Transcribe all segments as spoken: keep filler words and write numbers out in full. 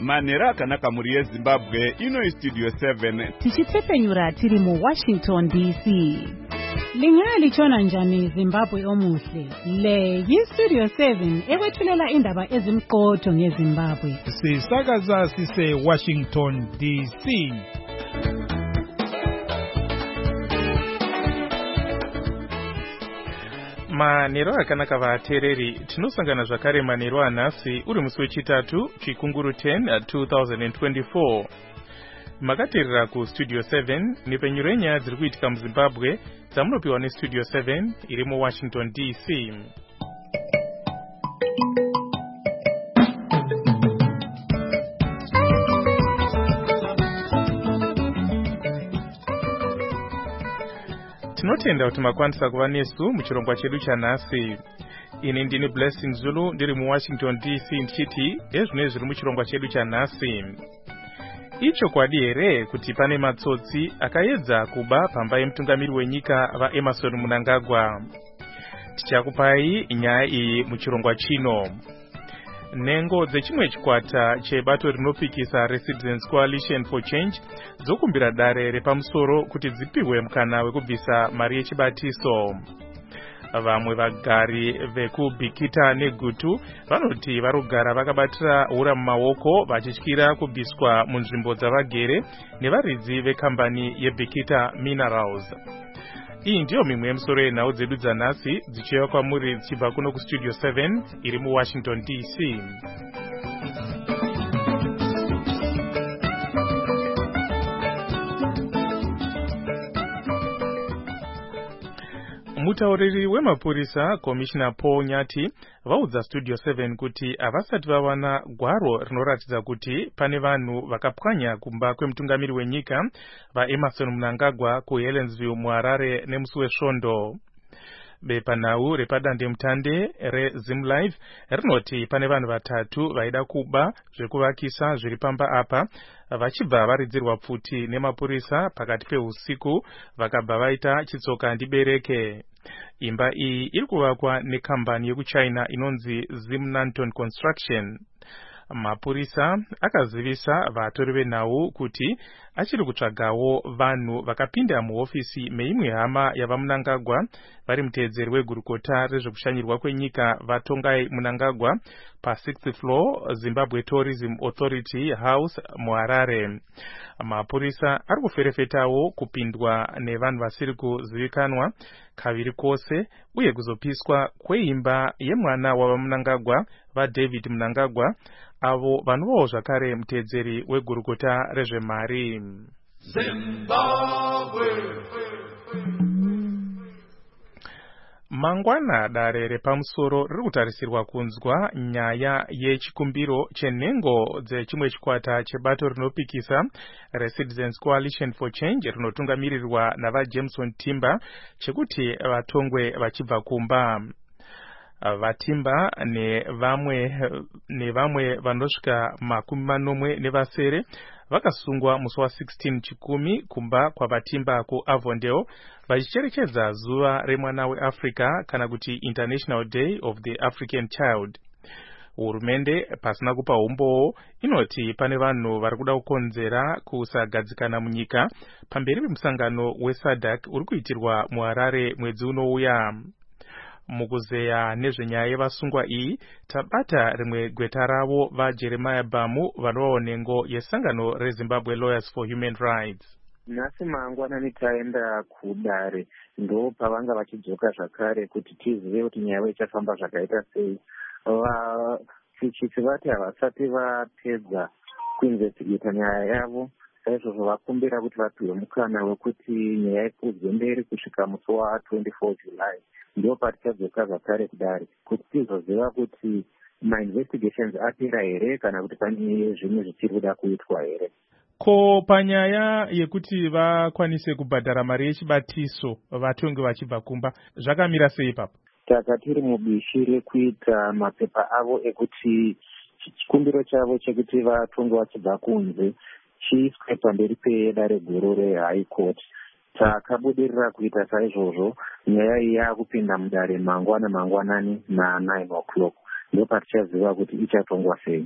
Manhero akanaka muri yeZimbabwe, ino Studio seven. Tichitsepenyura tiri mu Washington D C. Lingali chona njani Zimbabwe omuhle. Le yi Studio seven ekwethulela indaba ezimqotho ngeZimbabwe. Sisakaza sise Washington D C. Manhero akanaka vatereri, tinosangana zvakare manhero anhasi uri musi wechitatu chikunguru ten twenty twenty-four. Makateerera ku Studio seven nepenyuro yenyaya dziri kuitika muZimbabwe dzamunopiwa neStudio seven iri mu Washington D C. Tinotenda kuti makwanisa kuva nesu muchirongwa chedu chanhasi. Ini ndini Blessing Zulu ndiri mu Washington D C ndichiti ezvino zviri muchirongwa chedu chanhasi. Ichokwadi here kuti pane matsotsi akaedza kuba pamba yemutungamiri wenyika vaEmmerson Mnangagwa. Tichakupai nyaya iyi muchirongwa chino. Nengo dzechimwe chikwata chebato rinopikisa reCitizens Coalition for Change dzokumbira dare repamusoro kuti dzipihwe mukana wekubvisa mari yechibatiso. Vamwe vagari vekubhikita negutu vanoti varogara vakabatira hura mumaoko vachityira kubviswa munzvimbo dzavagere nevaridzi vekambani yeBhikita Minerals. Iyi ndiyo mimwe yemusoro yenhau dzedu dzanhasi dzichiuya kwamuri dzichibva kuno kuStudio seven iri mu Washington D C. Mutauriri wemapurisa Commissioner Paul Nyati vaudza Studio seven kuti havasati vawana gwaro rinoratidza kuti pane vanhu vakapwanya kumba kwemutungamiri wenyika vaEmmerson Mnangagwa kuHelensville muHarare nemusi wesvondo. Bepanhau repadandemutande reZimlive rinoti pane vanhu vatatu vaida kuba zvekuvakisa zviri pamba apa vachibva varidzirwa pfuti nemapurisa pakati peusiku vakabva vaita chitsoka ndibereke. Imba iyi iri kuvakwa nekambani yekuChina inonzi Zimnanton Construction. Mapurisa akazivisa vatori venhau kuti achiri kutsvagawo vanhu vakapinda muhofisi meimwe hama yavaMnangagwa vari muteedzeri wegurukota rezvekushanyirwa kwenyika vaTongai Mnangagwa pa-sixth floor Zimbabwe Tourism Authority House muHarare. Mapurisa ari kuferefetawo kupindwa nevanhu vasiri kuzivikanwa kaviri kose uye kuzopiswa kweimba yemwana wavaMnangagwa vaDavid Mnangagwa avo vanovawo zvakare muteedzeri wegurukota rezvemari. Zimbabwe. Mangwana dare repamusoro riri kutarisirwa kunzwa nyaya yechikumbiro chenhengo dzechimwe chikwata chebato rinopikisa reCitizens Coalition for Change rinotungamirirwa navaJameson Timber chekuti vatongwe vachibva kumba. Vatimba nevamwe nevamwe vanosvika makumi manomwe nevasere vakasungwa musi wa16 chikumi kumba kwavatimba kuAvondale vachicherechedza zuva remwana weAfrica kana kuti International Day of the African Child. Hurumende pasina kupa umbowo inoti pane vanhu vari kuda kukonzera kusagadzikana munyika pamberi pemusangano weSADC uri kuitirwa muHarare mwedzi unouya. Mukuzeya nezvenyaya yevasungwa iyi tabata rimwe gweta ravo vaJeremiah Bamu vanovawo nhengo yesangano reZimbabwe Lawyers for Human Rights. Nhasi mangwanani taenda kudare ndo pavanga vachidzoka zvakare kuti tizive kuti nyaya ichafamba zvakaita sei. Vafichisi vati havasati vapedza kuinvestigeta nyaya yavo, saizvozvo vakumbira kuti vapiwe mukana wekuti nyaya ipfudzwe mberi kusvika musi wa24 July. Ndio patichadzoka zvakare kudare kuti tizoziva kuti mainvestigations apera here kana kuti pane zvimwe zvichiri kuda kuitwa here. Ko panyaya yekuti vakwanise kubhadhara mari yechibatiso vatongi vachibva kumba zvakamira sei ipapo? Taka tiri mubishi rekuita mapepa avo ekuti chikumbiro chavo chekuti vatongi vachibva kunze chiiswe pamberi pedare guru reHigh Court. Takabudirira kuita saizvozvo nyaya iyi yakupinda mudare mangwana mangwanani na nine o'clock. Ndio patichaziva kuti ichatongwa sei.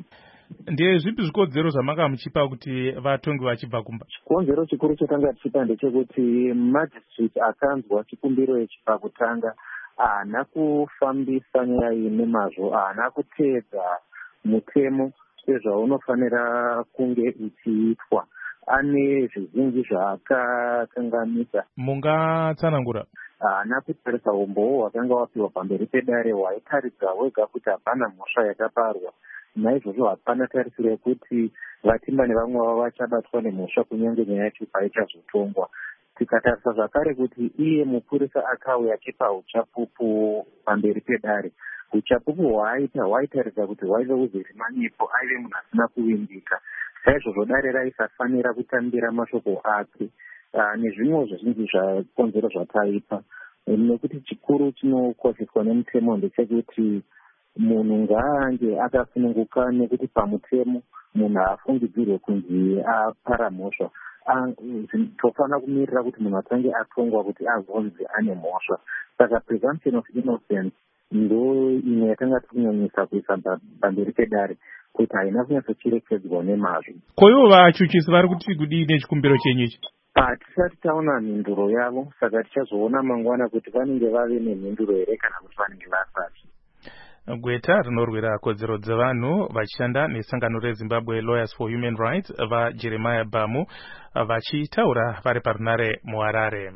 Ndiye zvipi zvikodzero zvamanga muchipa kuti vatongi vachibva kumba? Chikonzero chikuru chatanga tichipa ndechekuti magistrate akanzwa chikumbiro ichibva kutanga haana kufambisa nyaya iyi nemazvo, haana kuteedza mutemo sezvaunofanira kunge uchiitwa. Ane zvizhinji zvaakakanganisa. Mungatsanangura? Haana kutarisa umbowo hwakanga wapiwa pamberi pedare hwaitaridza wega kuti hapana mhosva yakaparwa. Naizvozvo hapana tarisiro yekuti Vatimba nevamwe vavo vachabatwa nemhosva kunyange nyaya yacho paichazotongwa. Tikatarisa zvakare kuti iye mupurisa akauya achipa uchapupu pamberi pedare, uchapupu hwaaita hwaitaridza kuti hwaive uzere manyepo, aive munhu asina kuvimbika. Saizvozvo dare raisafanira kutambira mashoko ake nezvimwe zvizhinji zvakonzero zvataipa. Nekuti chikuru chinokosheswa nemutemo ndechekuti munhu ngaange akasununguka nekuti pamutemo munhu afungidzirwe kunzi apara mhosva. Tofanira kumirira kuti munhu atange atongwa kuti azonzi ane mhosva. Saka presumption of innocence ndo imwe yatanga tikunyanyisa kuisa pamberi pedare kuti haina kunyatsochirekedzwa nemazvo. Ko ivo vachuchisi vari kuti kudii nechikumbiro chenyu ichi? Hatisati taona mhinduro yavo, saka tichazoona mangwana kuti vanenge vave nemhinduro here kana kuti vanenge vasati. Gweta rinorwira kodzero dzevanhu vachishanda nesangano reZimbabwe Lawyers for Human Rights vaJeremiah Bamu vachitaura vari parunare muHarare.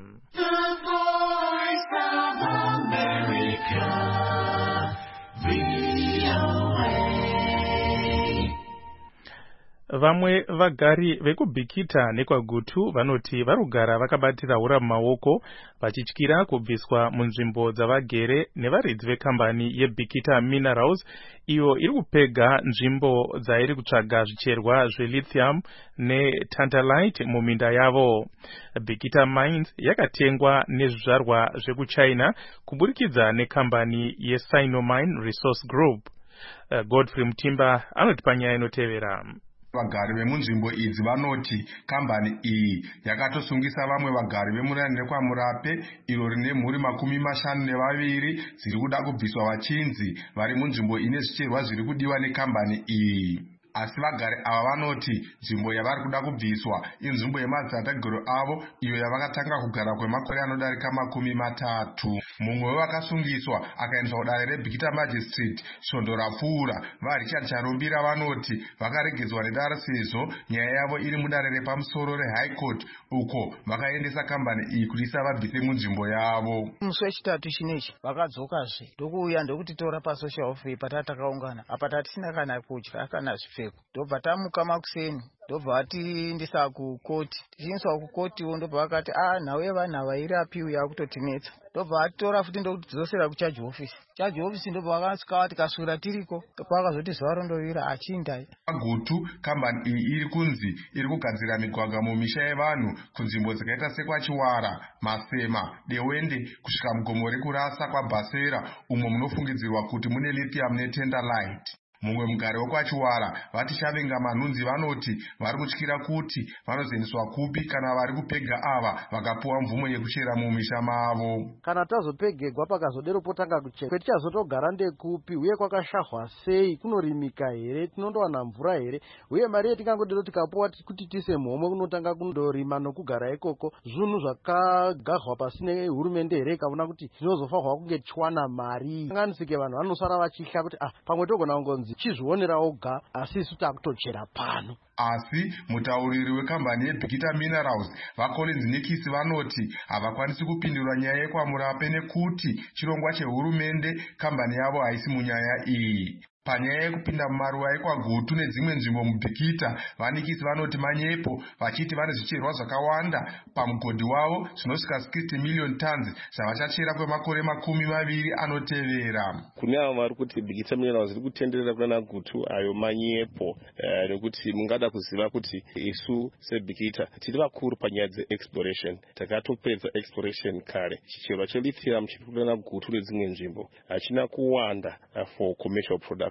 Vamwe vagari vekubhikita nekwaGutu vanoti varugara vakabatira hura mumaoko vachityira kubviswa munzvimbo dzavagere nevaridzi vekambani yeBhikita Minerals iyo iri kupega nzvimbo dzairi kutsvaga zvicherwa zvelithium netantalite muminda yavo. Bhikita Mines yakatengwa nezvizvarwa zvekuChina kuburikidza nekambani yeSinomine Resource Group. Godfrey Mutimba anoti panyaya inotevera. Vagari vemunzvimbo idzi vanoti kambani iyi yakatosungisa vamwe vagari vemunani nekwaMurape iro rine mhuri makumi mashanu nevaviri dziri kuda kubviswa vachinzi vari munzvimbo ine zvicherwa zviri kudiwa nekambani iyi. Asi vagari ava vanoti nzvimbo yavari kuda kubviswa inzvimbo yemadzitateguru avo iyo yavakatanga kugara kwemakore anodarika makumi matatu. Mumwe wevakasungiswa akaendeswa kudare reBhikita Magistrate svondo rapfuura. VaRichard Charumbira vanoti vakaregedzwa nedare sezvo nyaya yavo iri mudare repamusoro reHigh Court uko vakaendesa kambani iyi kuti isavabvise munzvimbo yavo. Musi wechitatu chinechi vakadzokazve ndokuuya ndokutitora pasocial office patatakaungana apa tatisina kana kudya kana zvipfeko. Ndobva tamuka makuseni ndobva vatiindisa kukoti. Tichiendeswa kukotiwo ndobva vakati ah nhau yevanhu ava irapiwi yakutotinetsa. Ndobva vatitora futi ndokutidzosera kucharge office. Charge office ndobva vakasvika vati kasura tiriko. Ndobva vakazoti zuva rondovira achinda. Gutu kambani iyi iri kunzi iri kugadzira migwagwa mumisha yevanhu kunzvimbo dzakaita sekwaChiwara, Masema, Dewende kusvika mugomo rekurasa kwaBhasera umo munofungidzirwa kuti mune lithium netantalite. Mumwe mugari wekwaChiwara vati Shavenga Manhunzi vanoti vari kutyira kuti vanozoendeswa kupi kana vari kupega ava vakapuwa mvumo yekuchera mumisha mavo. Kana tazopegegwa pakazodero potanga kuchera kwetichazotogara ndekupi uye kwakashahwa sei, kunorimika here, tinondowana mvura here, uye mari yetingangodero tikapuwa kuti tise mhomwe kunotanga kundorima nokugara ikoko zvinhu zvakagahwa pasine hurumende here kaona kuti zvinozofanirwa kunge tichiwana mari. Kanganisike vanhu vanosara vachihla kuti ah pamwe togona kungonzi chizvionera oga asi isu takutochera pano. Asi mutauriri wekambani yeBhikita Minerals vaCollins Nikisi vanoti havakwanisi kupindura nyaya yekwaMurape nekuti chirongwa chehurumende kambani yavo haisi munyaya iyi. Panyaya yekupinda mumaruwa ekwaGutu nedzimwe nzvimbo muBhikita, vaNikisi vanoti manyepo vachiti vane zvicherwa zvakawanda pamugodhi wavo zvinosvika sixty million tons zvavachachera kwemakore makumi maviri anotevera. Kune avo vari kuti Bhikita Minerals iri kutenderera kuna Gutu ayo manyepo nekuti mungada kuziva kuti isu seBhikita tiri vakuru panyaya dzeexploration. Takatopedza exploration kare. Chicherwa chelithium chiri kuda Gutu nedzimwe nzvimbo hachina kuwanda for commercial production.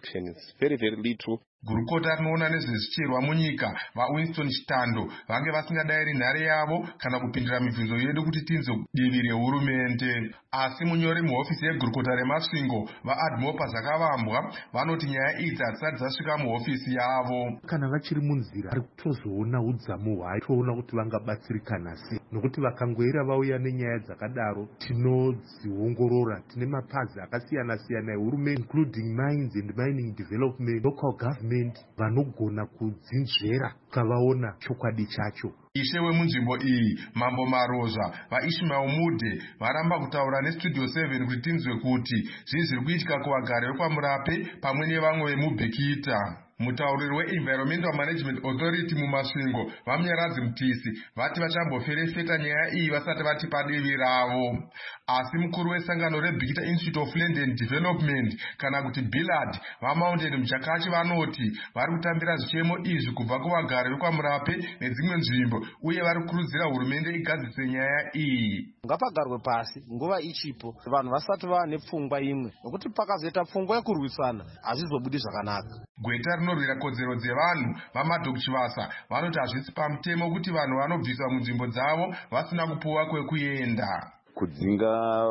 production is very very little. Gurukota rinoona nezvezvicherwa munyika vaWinston Chitando vange vasingadayiri nhare yavo kana kupindira mibvunzo yedu kuti tinzwe divi rehurumende. Asi munyori muhofisi yegurukota remasvingo vaAdmopa Zakavambwa vanoti nyaya idzi hadzisati dzasvika muhofisi yavo. Kana vachiri munzira ari kutozoona udzamu hwayo toona kuti vangabatsirikana sei, nokuti vakangoira vauya nenyaya dzakadaro tinodziongorora. Tine mapazi akasiyana siyana ehurumende including mines and mining development, local government vanogona kudzinzvera kavaona chokwadi chacho. Ishe wemunzvimbo iyi Mambo Marozva vaIshmael Mudhe varamba kutaura neStudio seven kuti tinzwe kuti zvii zviri kuitika kuvagari vekwaMurape pamwe nevamwe vemubhekita. Mutauriri weEnvironmental Management Authority mumasvingo vaMunyaradzi Mutisi vati vachamboferefeta nyaya iyi vasati vati padivi ravo. Asi mukuru wesangano reBhikita Institute of Land and Development kana kuti Billard vaMountain Mchakachi vanoti vari kutambira zvichemo izvi kubva kuvagari vekwaMurape nedzimwe nzvimbo uye vari kukurudzira hurumende igadzise nyaya iyi. Ngapagarwe pasi nguva ichipo vanhu vasati vane pfungwa imwe, nokuti pakazoita pfungwa yekurwisana hazvizobudi zvakanaka. Gweta rinorwira kodzero dzevanhu vaMadok Chivasa vanoti hazvisi pamutemo kuti vanhu vanobviswa munzvimbo dzavo vasina kupuwa kwekuenda. Kudzinga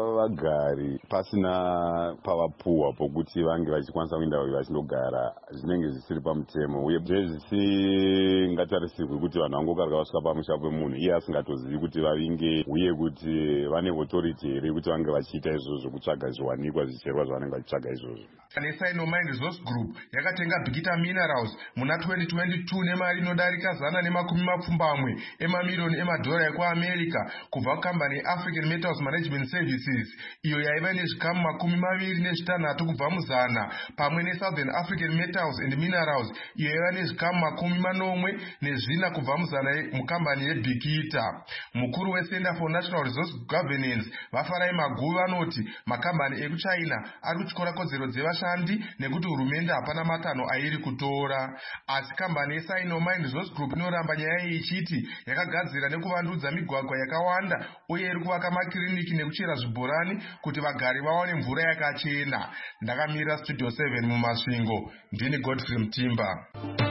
vagari pasina pavapuwa pokuti vange vachikwanisa kuenda vachindogara zvinenge zvisiri pamutemo, uye zvisingatarisirwi kuti vanhu vangokaruka vasvika pamusha pemunhu iye asingatozivi kuti vavinge, uye kuti vane authority here kuti vange vachiita izvozvo, kutsvaga zviwanikwa zvicherwa zvavanenge vachitsvaga izvozvo. Sino-Mine Resource Group yakatenga Bhikita Minerals muna twenty twenty-two nemari inodarika zana nemakumi mapfumbamwe emamiliyoni emadhora ekuAmerica kubva kukambani yeAfrican Metals Management Services iyo yaiva nezvikamu makumi maviri nezvitanhatu kubva muzana, pamwe neSouthern African Metals and Minerals iyo yaiva nezvikamu makumi manomwe nezvina kubva muzana mukambani yeBhikita. Mukuru weCenter for National Resource Governance vaFarai Magu vanoti makambani ekuChina ari kutyora kodzero dzevashandi nekuti hurumende hapana matanho airi kutora. Asi kambani yeSino-Mine Resource Group inoramba nyaya iyi ichiti yakagadzira nekuvandudza migwagwa yakawanda uye iri kuvaka makiriniki nekuchera zvibhorani kuti vagari vaone mvura yakachena. Ndakamira Studio seven mumasvingo, ndini Godfrey Mutimba.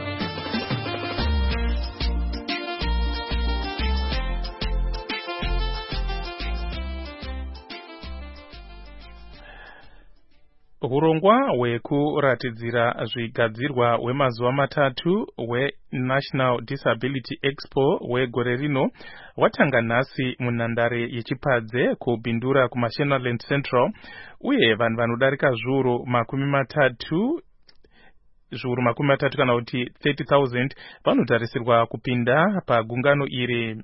Urongwa hwekuratidzira zvigadzirwa hwemazuva matatu hweNational Disability Expo hwegore rino hwatanga nhasi munhandare yeChipadze kubhindura kuMashonaland Central, uye vanhu vanodarika zviuru makumi matatu zviuru makumi matatu kana kuti thirty thousand vanotarisirwa kupinda pagungano iri.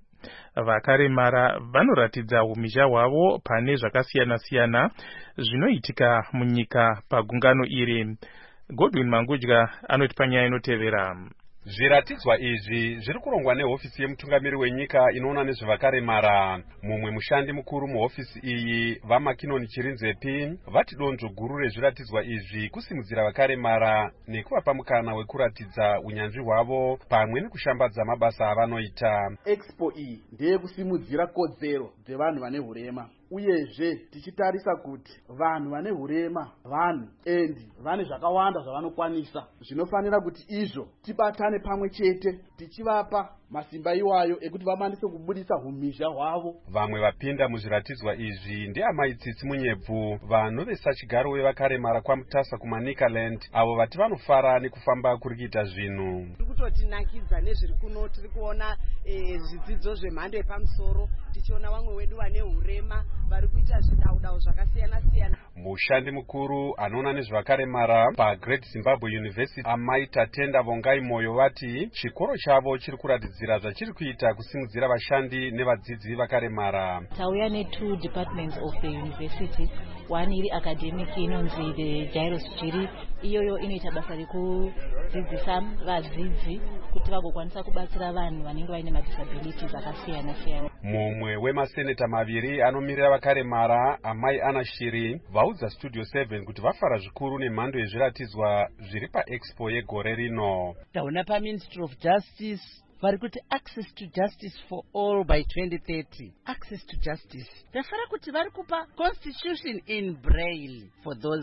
Vakaremara vanoratidza umhizha hwavo pane zvakasiyana siyana zvinoitika munyika pagungano iri. Godwin Mangudya anoti panyaya inotevera. Zviratidzwa izvi zviri kurongwa nehofisi yemutungamiri wenyika inoona nezvevakaremara. Mumwe mushandi mukuru muhofisi iyi vaMakinoni Chirinzepi vati donzvo guru rezviratidzwa izvi kusimudzira vakaremara nekuvapa mukana wekuratidza unyanzvi hwavo pamwe nekushambadza mabasa avanoita. Expo iyi ndeye kusimudzira kodzero dzevanhu vane hurema, uyezve tichitarisa kuti vanhu vane hurema vanhu endi vane zvakawanda zvavanokwanisa, zvinofanira kuti izvo tibatane pamwe chete tichivapa masimba iwayo ekuti vakwanise kubudisa umhizha hwavo. Vamwe vapinda muzviratidzwa izvi ndiamai Tsitsi Munyepfu, vanhu vesachigaro wevakaremara kwaMutasa kuManikaland, avo vati vanofara nekufamba kuri kuita zvinhu. Tiri kutotinakidza nezviri kuno, tiri kuona zvidzidzo zvemhando yepamusoro, tichiona vamwe wedu vane hurema vari kuita zvidaudau zvakasiyana siyana. Mushandi mukuru anoona nezvevakaremara paGreat Zimbabwe University amai Tatenda Vongai Moyo vati chikoro chavo chiri kuratidzira zvachiri kuita kusimudzira vashandi nevadzidzi vakaremara. Tauya ne-two departments of the university. One iri academic inonzi the Gyros Chiri, iyoyo inoita basa rekudzidzisa vadzidzi kuti vagokwanisa kubatsira vanhu vanenge vaine madisabilities akasiyana siyana. Mumwe wemaseneta maviri anomirira vakaremara amai Ana Shiri vaudza Studio seven kuti vafara zvikuru nemhando yezviratidzwa zviri paExpo yegore rino. Tauna paMinistry of Justice vari kuti access to justice for all by twenty thirty. Access to justice tafara kuti vari kupa constitution in braille for those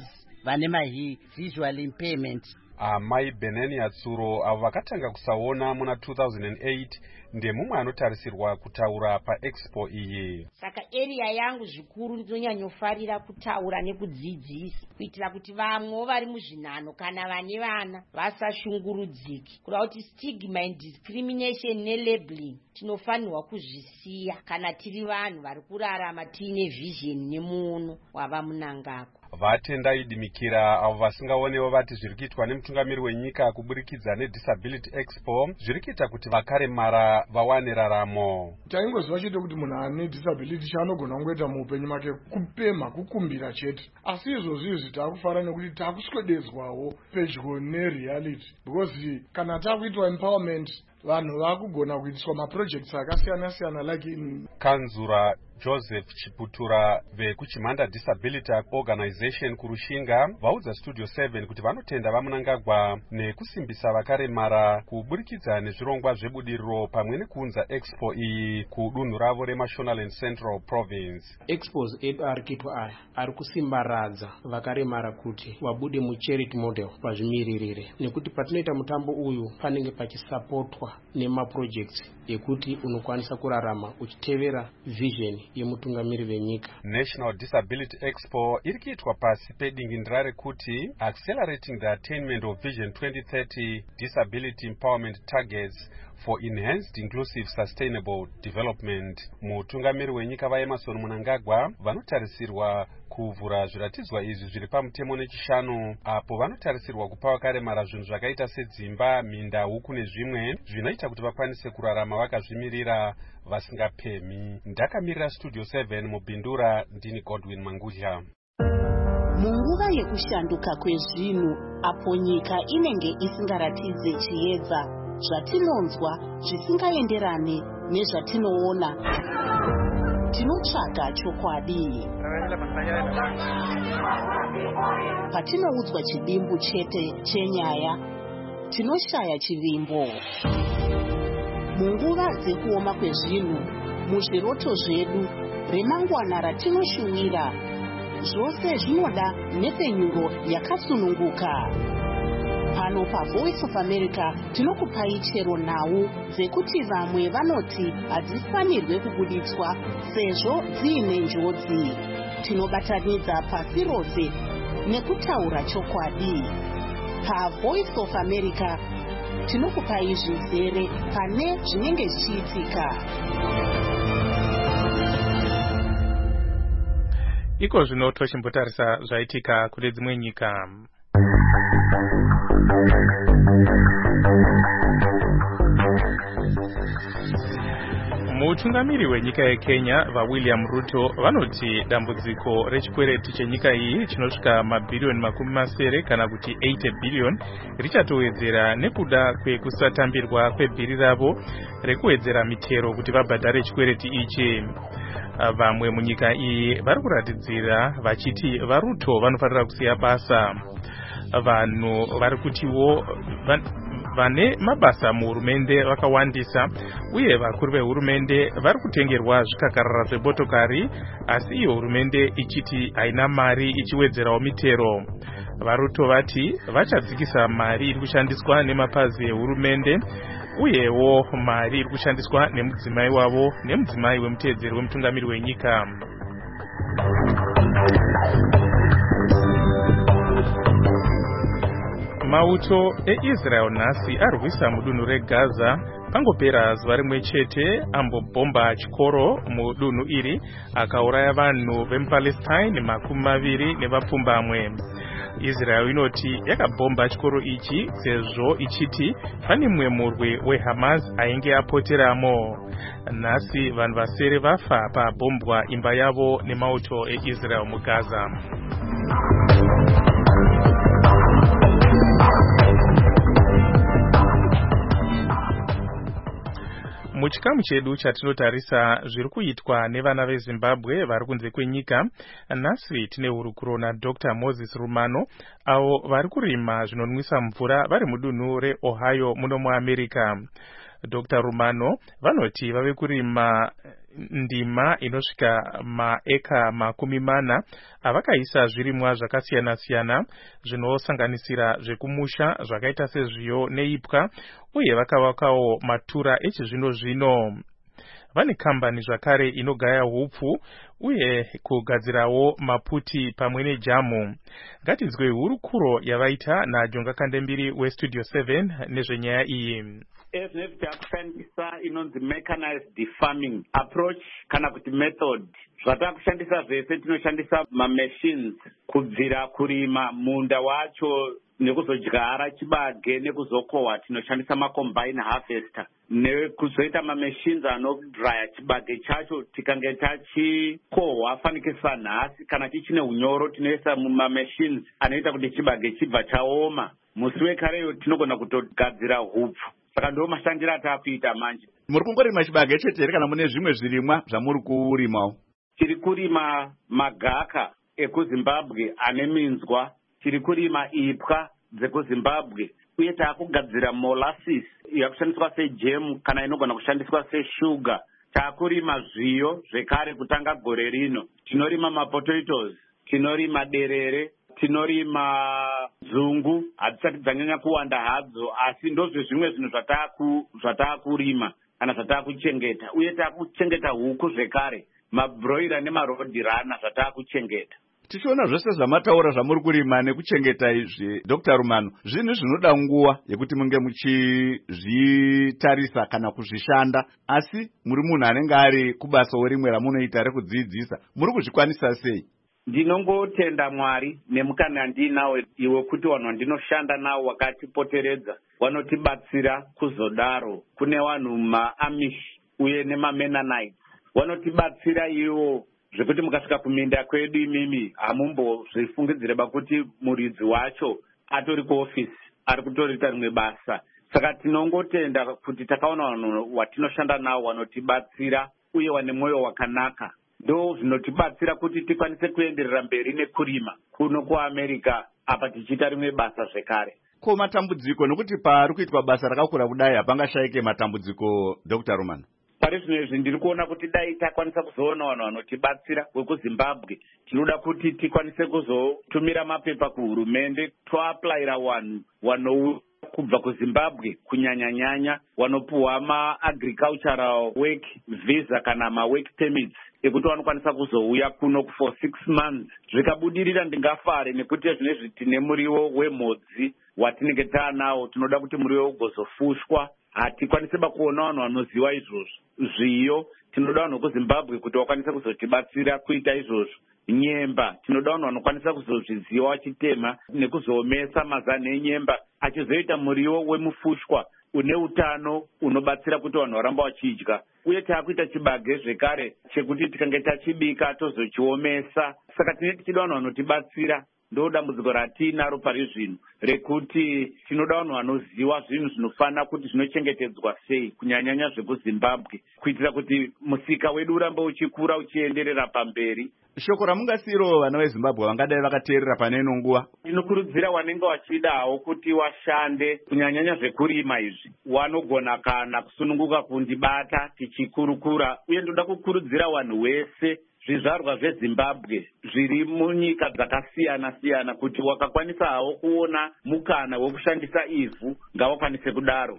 vane ma-visual impairment. amai Beneni Yatsuro avo vakatanga kusaona muna two thousand eight ndemumwe anotarisirwa kutaura paexpo iyi. Saka area yangu zvikuru ndinonyanyofarira kutaura nekudzidzisa kuitira kuti vamwe vari muzvinhano kana vane vana vasashungurudziki, kuda kuti stigma and discrimination nelabeling tinofanirwa kuzvisiya kana tiri vanhu vari kurarama tiine vision nemuono wava munangako. Vatendai Dimikira avo vasingaonewo vati zviri kuitwa nemutungamiri wenyika kuburikidza nedisability expo zviri kuita kuti vakaremara vawane raramo. Taingoziva chete kuti munhu ane disability chaanogona kungoita muupenyu make kupemha kukumbira chete, asi izvozvi izvi taakufara nekuti taakuswededzwawo pedyo nereality, because kana taakuitwa empowerment vanhu vakugona kuitiswa maprojects akasiyana siyana like in Kanzura Joseph Chiputura vekuchimhanda Disability Organization kurushinga vaudza Studio seven kuti vanotenda vamunangagwa nekusimbisa vakaremara kuburikidza nezvirongwa zvebudiriro pamwe nekuunza expo iyi kudunhu ravo reMashonaland Central Province. Expos edu ari kuitwa aya ari kusimbaradza vakaremara kuti vabude mucharity model pazvimiririre, nekuti patinoita mutambo uyu panenge pachisapotwa nemaprojects ekuti unokwanisa kurarama uchitevera vision yemutungamiri venyika. National Disability Expo iri kuitwa pasi pedingindira rekuti accelerating the attainment of Vision twenty thirty disability empowerment targets for enhanced inclusive sustainable development. Mutungamiri wenyika vaEmmerson Mnangagwa vanotarisirwa kuvhura zviratidzwa izvi zviri pamutemo nechishanu, apo vanotarisirwa kupa vakaremara zvinhu zvakaita sedzimba, minda, huku nezvimwe zvinoita kuti vakwanise kurarama vakazvimirira vasingapemi. Ndakamirira Studio seven mubhindura, ndini Godwin Mangudya. Munguva yekushanduka kwezvinhu, apo nyika inenge isingaratidze chiedza, zvatinonzwa zvisingaenderane nezvatinoona, tinotsvaga chokwadi. Patinoudzwa chidimbu chete chenyaya, tinoshaya chivimbo. Munguva dzekuoma kwezvinhu, muzviroto zvedu, remangwana ratinoshuvira, zvose zvinoda nhepfenyuro yakasununguka. Pano paVoice of America tinokupai chero nhau dzekuti vamwe vanoti hadzifanirwe kubuditswa sezvo dziine njodzi. Tinobatanidza pasi rose nekutaura chokwadi. PaVoice of America tinokupai zvizere pane zvinenge zvichiitika. Iko zvino tochimbotarisa zvaitika kune dzimwe nyika. Mutungamiri wenyika yeKenya vaWilliam Ruto vanoti dambudziko rechikwereti chenyika iyi chinosvika mabhirioni makumi masere kana kuti eighty billion richatowedzera nekuda kwekusatambirwa kwebhiri ravo rekuwedzera mitero kuti vabhadhare chikwereti ichi. Vamwe munyika iyi vari kuratidzira vachiti vaRuto vanofanira kusiya basa. Vanhu vari kutiwo vane mabasa muhurumende vakawandisa, uye vakuru vehurumende vari kutengerwa zvikakarara zvemotokari, asi iyo hurumende ichiti haina mari ichiwedzerawo mitero. VaRuto vati vachadzikisa mari iri kushandiswa nemapazi ehurumende, uyewo mari iri kushandiswa nemudzimai wavo nemudzimai wemuteedzeri wemutungamiri wenyika. Mauto eIsrael nhasi arwisa mudunhu reGaza pangopera zuva rimwe chete ambobhomba chikoro mudunhu iri akauraya vanhu vemuPalestine makumi maviri nevapfumbamwe. Israel inoti yakabhomba chikoro ichi sezvo ichiti pane mumwe murwi weHamas ainge apoteramo. Nhasi vanhu vasere vafa pabhombwa imba yavo nemauto eIsrael muGaza. Muchikamu chedu chatinotarisa zviri kuitwa nevana veZimbabwe vari kunze kwenyika, nhasi tine hurukuro naDr Moses Rumano avo vari kurima zvinonwisa mvura vari mudunhu reOhio muno muAmerica. Doctor Rumano vanoti vave kurima ndima inosvika maeka makumi mana avakaisa zvirimwa zvakasiyana siyana zvinosanganisira zvekumusha zvakaita sezviyo neipwa uye vakavakawo matura echizvino zvino. Vane kambani zvakare inogaya hupfu uye kugadzirawo maputi pamwe nejamu. Ngatinzwe hurukuro yavaita naJonga Kandembiri weStudio seven nezvenyaya iyi. Ezvinezvi takushandisa inonzi mechanized farming approach kana kuti method. Zvatakushandisa zvese tinoshandisa mamachines kubvira kurima munda wacho nekuzodyara chibage nekuzokohwa tinoshandisa macombine harvester nekuzoita mamachines anodraya chibage chacho tikange tachikohwa fanikisa nhasi kana tichine unyoro tinoisa mumamachines anoita kuti chibage chibva chaoma. Musi wekareyo tinogona kutogadzira hupfu. Saka ndo mashandiro atakuita manje. Muri kungorima chibage chete here kana mune zvimwe zvirimwa zvamuri kurimawo? Tiri kurima magaka ekuZimbabwe ane minzwa, tiri kurima ipwa dzekuZimbabwe uye taakugadzira molasses yakushandiswa sejemu kana inogona kushandiswa seshuga. Taakurima zviyo zvekare kutanga gore rino. Tinorima mapotatoes, tinorima derere, tinorima zungu, hadzisati dzanyanya kuwanda hadzo, asi ndozve zvimwe zvinhu zvataakurima kana zvataakuchengeta. Uye taakuchengeta huku zvekare, mabroira nemarodirana zvataakuchengeta. Tichiona zvose zvamataura zvamuri kurima nekuchengeta izvi, Doctor Rumano, zvinhu zvinoda nguva yekuti munge muchizvitarisa kana kuzvishanda, asi muri munhu anenge ari kubasawo rimwe ramunoita rekudzidzisa, muri kuzvikwanisa sei? Ndinongotenda Mwari nemukana ndinawo iwe kuti vanhu vandinoshanda nawo wakatipoteredza vanotibatsira kuzodaro. Kune vanhu maAmish uye nemamenanites vanotibatsira ivo zvekuti mukasvika kuminda kwedu imimi hamumbozvifungidzire bakuti muridzi wacho atori kuofisi ari kutorita rimwe basa. Saka tinongotenda kuti takaona vanhu watinoshanda nawo vanotibatsira uye vane mwoyo wakanaka. Ndo zvinotibatsira kuti tikwanise kuenderera mberi nekurima kuno kuAmerica apa tichiita rimwe basa zvekare. Ko matambudziko nokuti pari kuitwa basa rakakura kudai hapangashayike matambudziko, Doctor Rumano? Pari zvino izvi ndiri kuona kuti dai takwanisa kuzoona vanhu vanotibatsira vekuZimbabwe, tinoda kuti tikwanise kuzotumira mapepa kuhurumende toaplayira vanhu vanouya kubva kuZimbabwe kunyanya-nyanya vanopuhwa maagricultural work visa kana mawork permits ekuti vanokwanisa kuzouya kuno for six months. Zvikabudirira ndingafare nekuti zvinezvi tine muriwo wemhodzi watinenge taanawo, tinoda kuti muriwo ugozofushwa. Hatikwanise bakuona vanhu vanoziva izvozvo. Zviyo tinoda vanhu kuZimbabwe kuti vakwanise kuzotibatsira kuita izvozvo. Nyemba tinoda vanhu vanokwanisa kuzozviziva vachitema nekuzoomesa mazana enyemba achizoita muriwo wemufushwa une utano unobatsira kuti vanhu varamba vachidya. Uye taakuita chibage zvekare chekuti tikange tachibika tozochiomesa. Saka tine tichida vanhu vanotibatsira. Ndo dambudziko ratinaro pari zvino rekuti tinoda vanhu vanoziva zvinhu zvinofanira kuti zvinochengetedzwa sei kunyanyanya zvekuZimbabwe kuitira kuti musika wedu urambe uchikura uchienderera pamberi. Shoko ramungasiro vana veZimbabwe vangadai vakateerera paneno nguva? Ndinokurudzira vanenge vachidawo kuti vashande kunyanyanya zvekurima izvi vanogona kana kusununguka kundibata tichikurukura. Uye ndoda kukurudzira vanhu vese zvizvarwa zveZimbabwe zviri munyika dzakasiyana siyana kuti wakakwanisa hawo kuona mukana wekushandisa ivhu ngavakwanise kudaro.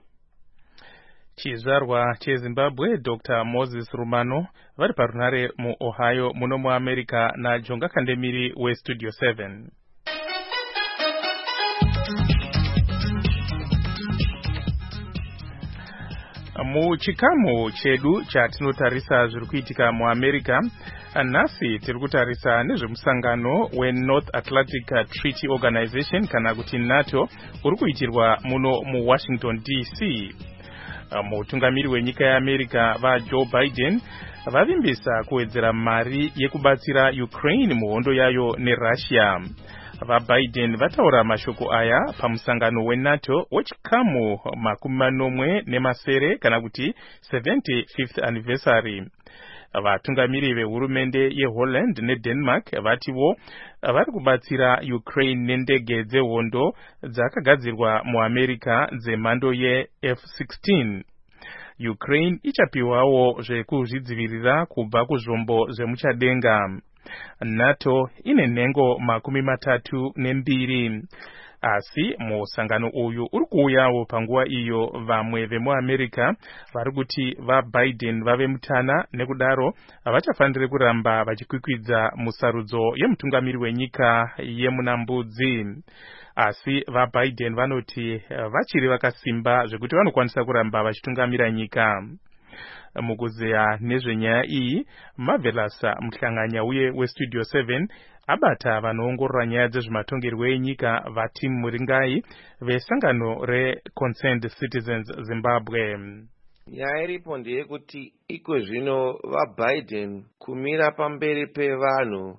Chizvarwa cheZimbabwe Doctor Moses Rumano vari parunare muOhio muno muAmerica naJonga Kandemiri weStudio seven. Muchikamu chedu chatinotarisa zviri kuitika muAmerica, nhasi tiri kutarisa nezvemusangano weNorth Atlantic Treaty Organization kana kuti NATO uri kuitirwa muno muWashington D C. Mutungamiri wenyika yeAmerica vaJoe Biden vavimbisa kuwedzera mari yekubatsira Ukraine muhondo yayo neRussia. VaBiden vataura mashoko aya pamusangano weNATO wechikamu makumi manomwe nemasere kana kuti seventy-fifth anniversary. Vatungamiri vehurumende yeHolland neDenmark vatiwo vari kubatsira Ukraine nendege dzehondo dzakagadzirwa muAmerica dzemhando yeF sixteen. Ukraine ichapiwawo zvekuzvidzivirira kubva kuzvombo zvemuchadenga. NATO ine nhengo makumi matatu nembiri. Asi musangano uyu uri kuuyawo panguva iyo vamwe vemuAmerica vari kuti vaBiden vave mutana, nekudaro havachafaniri kuramba vachikwikwidza musarudzo yemutungamiri wenyika yemunambudzi. Asi vaBiden vanoti vachiri vakasimba zvekuti vanokwanisa kuramba vachitungamira nyika. Mukuzeya nezvenyaya iyi, Marvelous Muhlanganya uye weStudio seven abata vanoongorora nyaya dzezvematongerwo enyika vaTim Muringai vesangano reConcerned Citizens Zimbabwe. Nyaya iripo ndeyekuti iko zvino vaBiden kumira pamberi pevanhu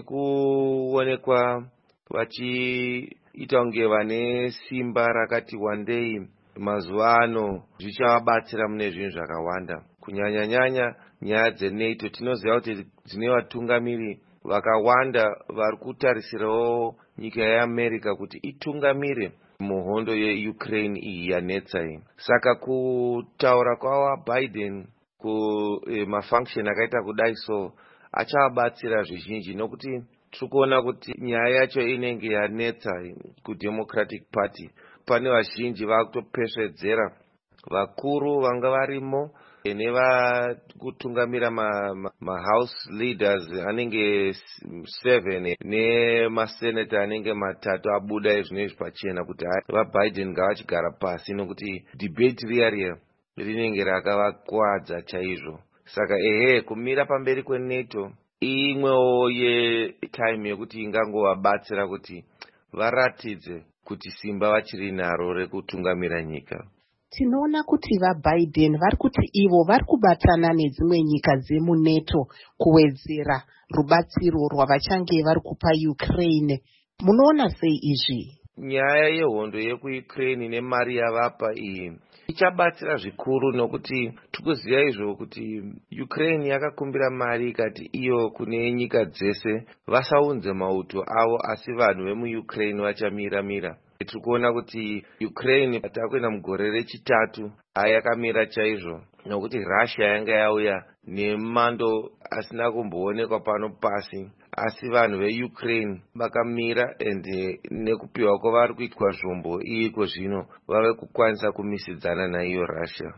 nekuonekwa vachiita kunge vane simba rakati wandei mazuva ano zvichavabatsira mune zvinhu zvakawanda, kunyanya nyanya nyaya dzeNATO. Tinoziva kuti dzine vatungamiri vakawanda vari kutarisirawo nyika yeAmerica kuti itungamire muhondo yeUkraine iyi yanetsa iyi. Saka kutaura kwavaBiden kumafunction akaita kudai so achavabatsira zvizhinji, nokuti tikuona kuti nyaya yacho inenge yanetsa kuDemocratic Party. Pane vazhinji vakutopesvedzera vakuru vanga varimo nevakutungamira mahouse ma, ma leaders anenge seven nemaseneta anenge matatu abuda ezvinezvi pachena kuti vaBiden ngavachigara pasi, nokuti debate riya riya rinenge rakavakuwadza chaizvo. Saka ehe, kumira pamberi kweNATO imwewo yetime yekuti ingangovabatsira kuti varatidze kuti simba vachiri naro rekutungamira nyika. Tinoona kuti vaBiden vari kuti ivo vari kubatana nedzimwe nyika dzemuNATO kuwedzera rubatsiro rwavachange vari kupa Ukraine. Munoona sei izvi? Nyaya yehondo yekuUkraine nemari yavapa iyi ichabatsira zvikuru, nokuti tikuziva izvo kuti Ukraine yakakumbira mari ikati iyo kune nyika dzese vasaunze mauto avo, asi vanhu vemuUkraine vachamira mira. Tikuona kuti Ukraine takuenda mugore rechitatu ayakamira chaizvo, nokuti Russia yanga yauya nemando asina kumboonekwa pano pasi, asi vanhu veUkraine vakamira ende nekupiwa kwavari kuitwa zvombo iko zvino vave kukwanisa kumisidzana naiyo Russia.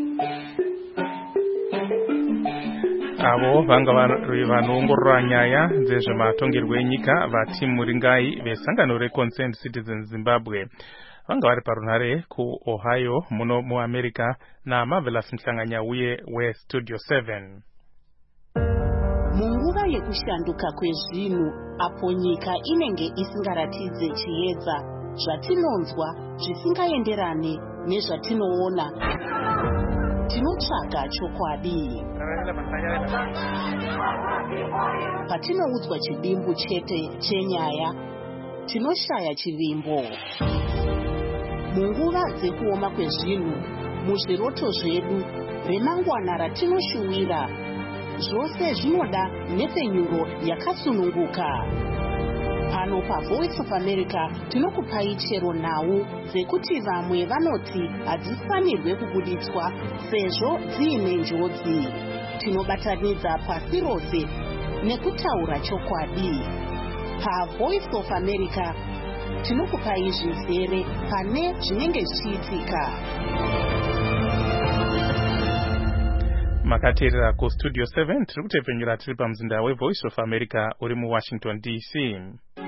Avo vanga vari vanoongorora nyaya dzezvematongerwo enyika vaTim Muringai vesangano reConcerned Citizens Zimbabwe vanga vari parunhare kuOhio muno muAmerica naMarvelous Muhlanganya uye weStudio seven. Munguva yekushanduka kwezvinhu, apo nyika inenge isingaratidze chiedza, zvatinonzwa zvisingaenderane nezvatinoona, tinotsvaga chokwadi. Patinoudzwa chidimbu chete chenyaya, tinoshaya chivimbo. Munguva dzekuoma kwezvinhu, muzviroto zvedu, remangwana ratinoshuwira, zvose zvinoda nepfenyuro yakasununguka. Pano paVoice of America tinokupai chero nhau dzekuti vamwe vanoti hadzifanirwe kubuditswa sezvo dziine njodzi. Tinobatanidza pasi rose nekutaura chokwadi. PaVoice of America tinokupai zvizere pane zvinenge zvichiitika. Makateerera kuStudio seven tiri kutepfenyura tiri pamuzinda weVoice of America uri muWashington D C.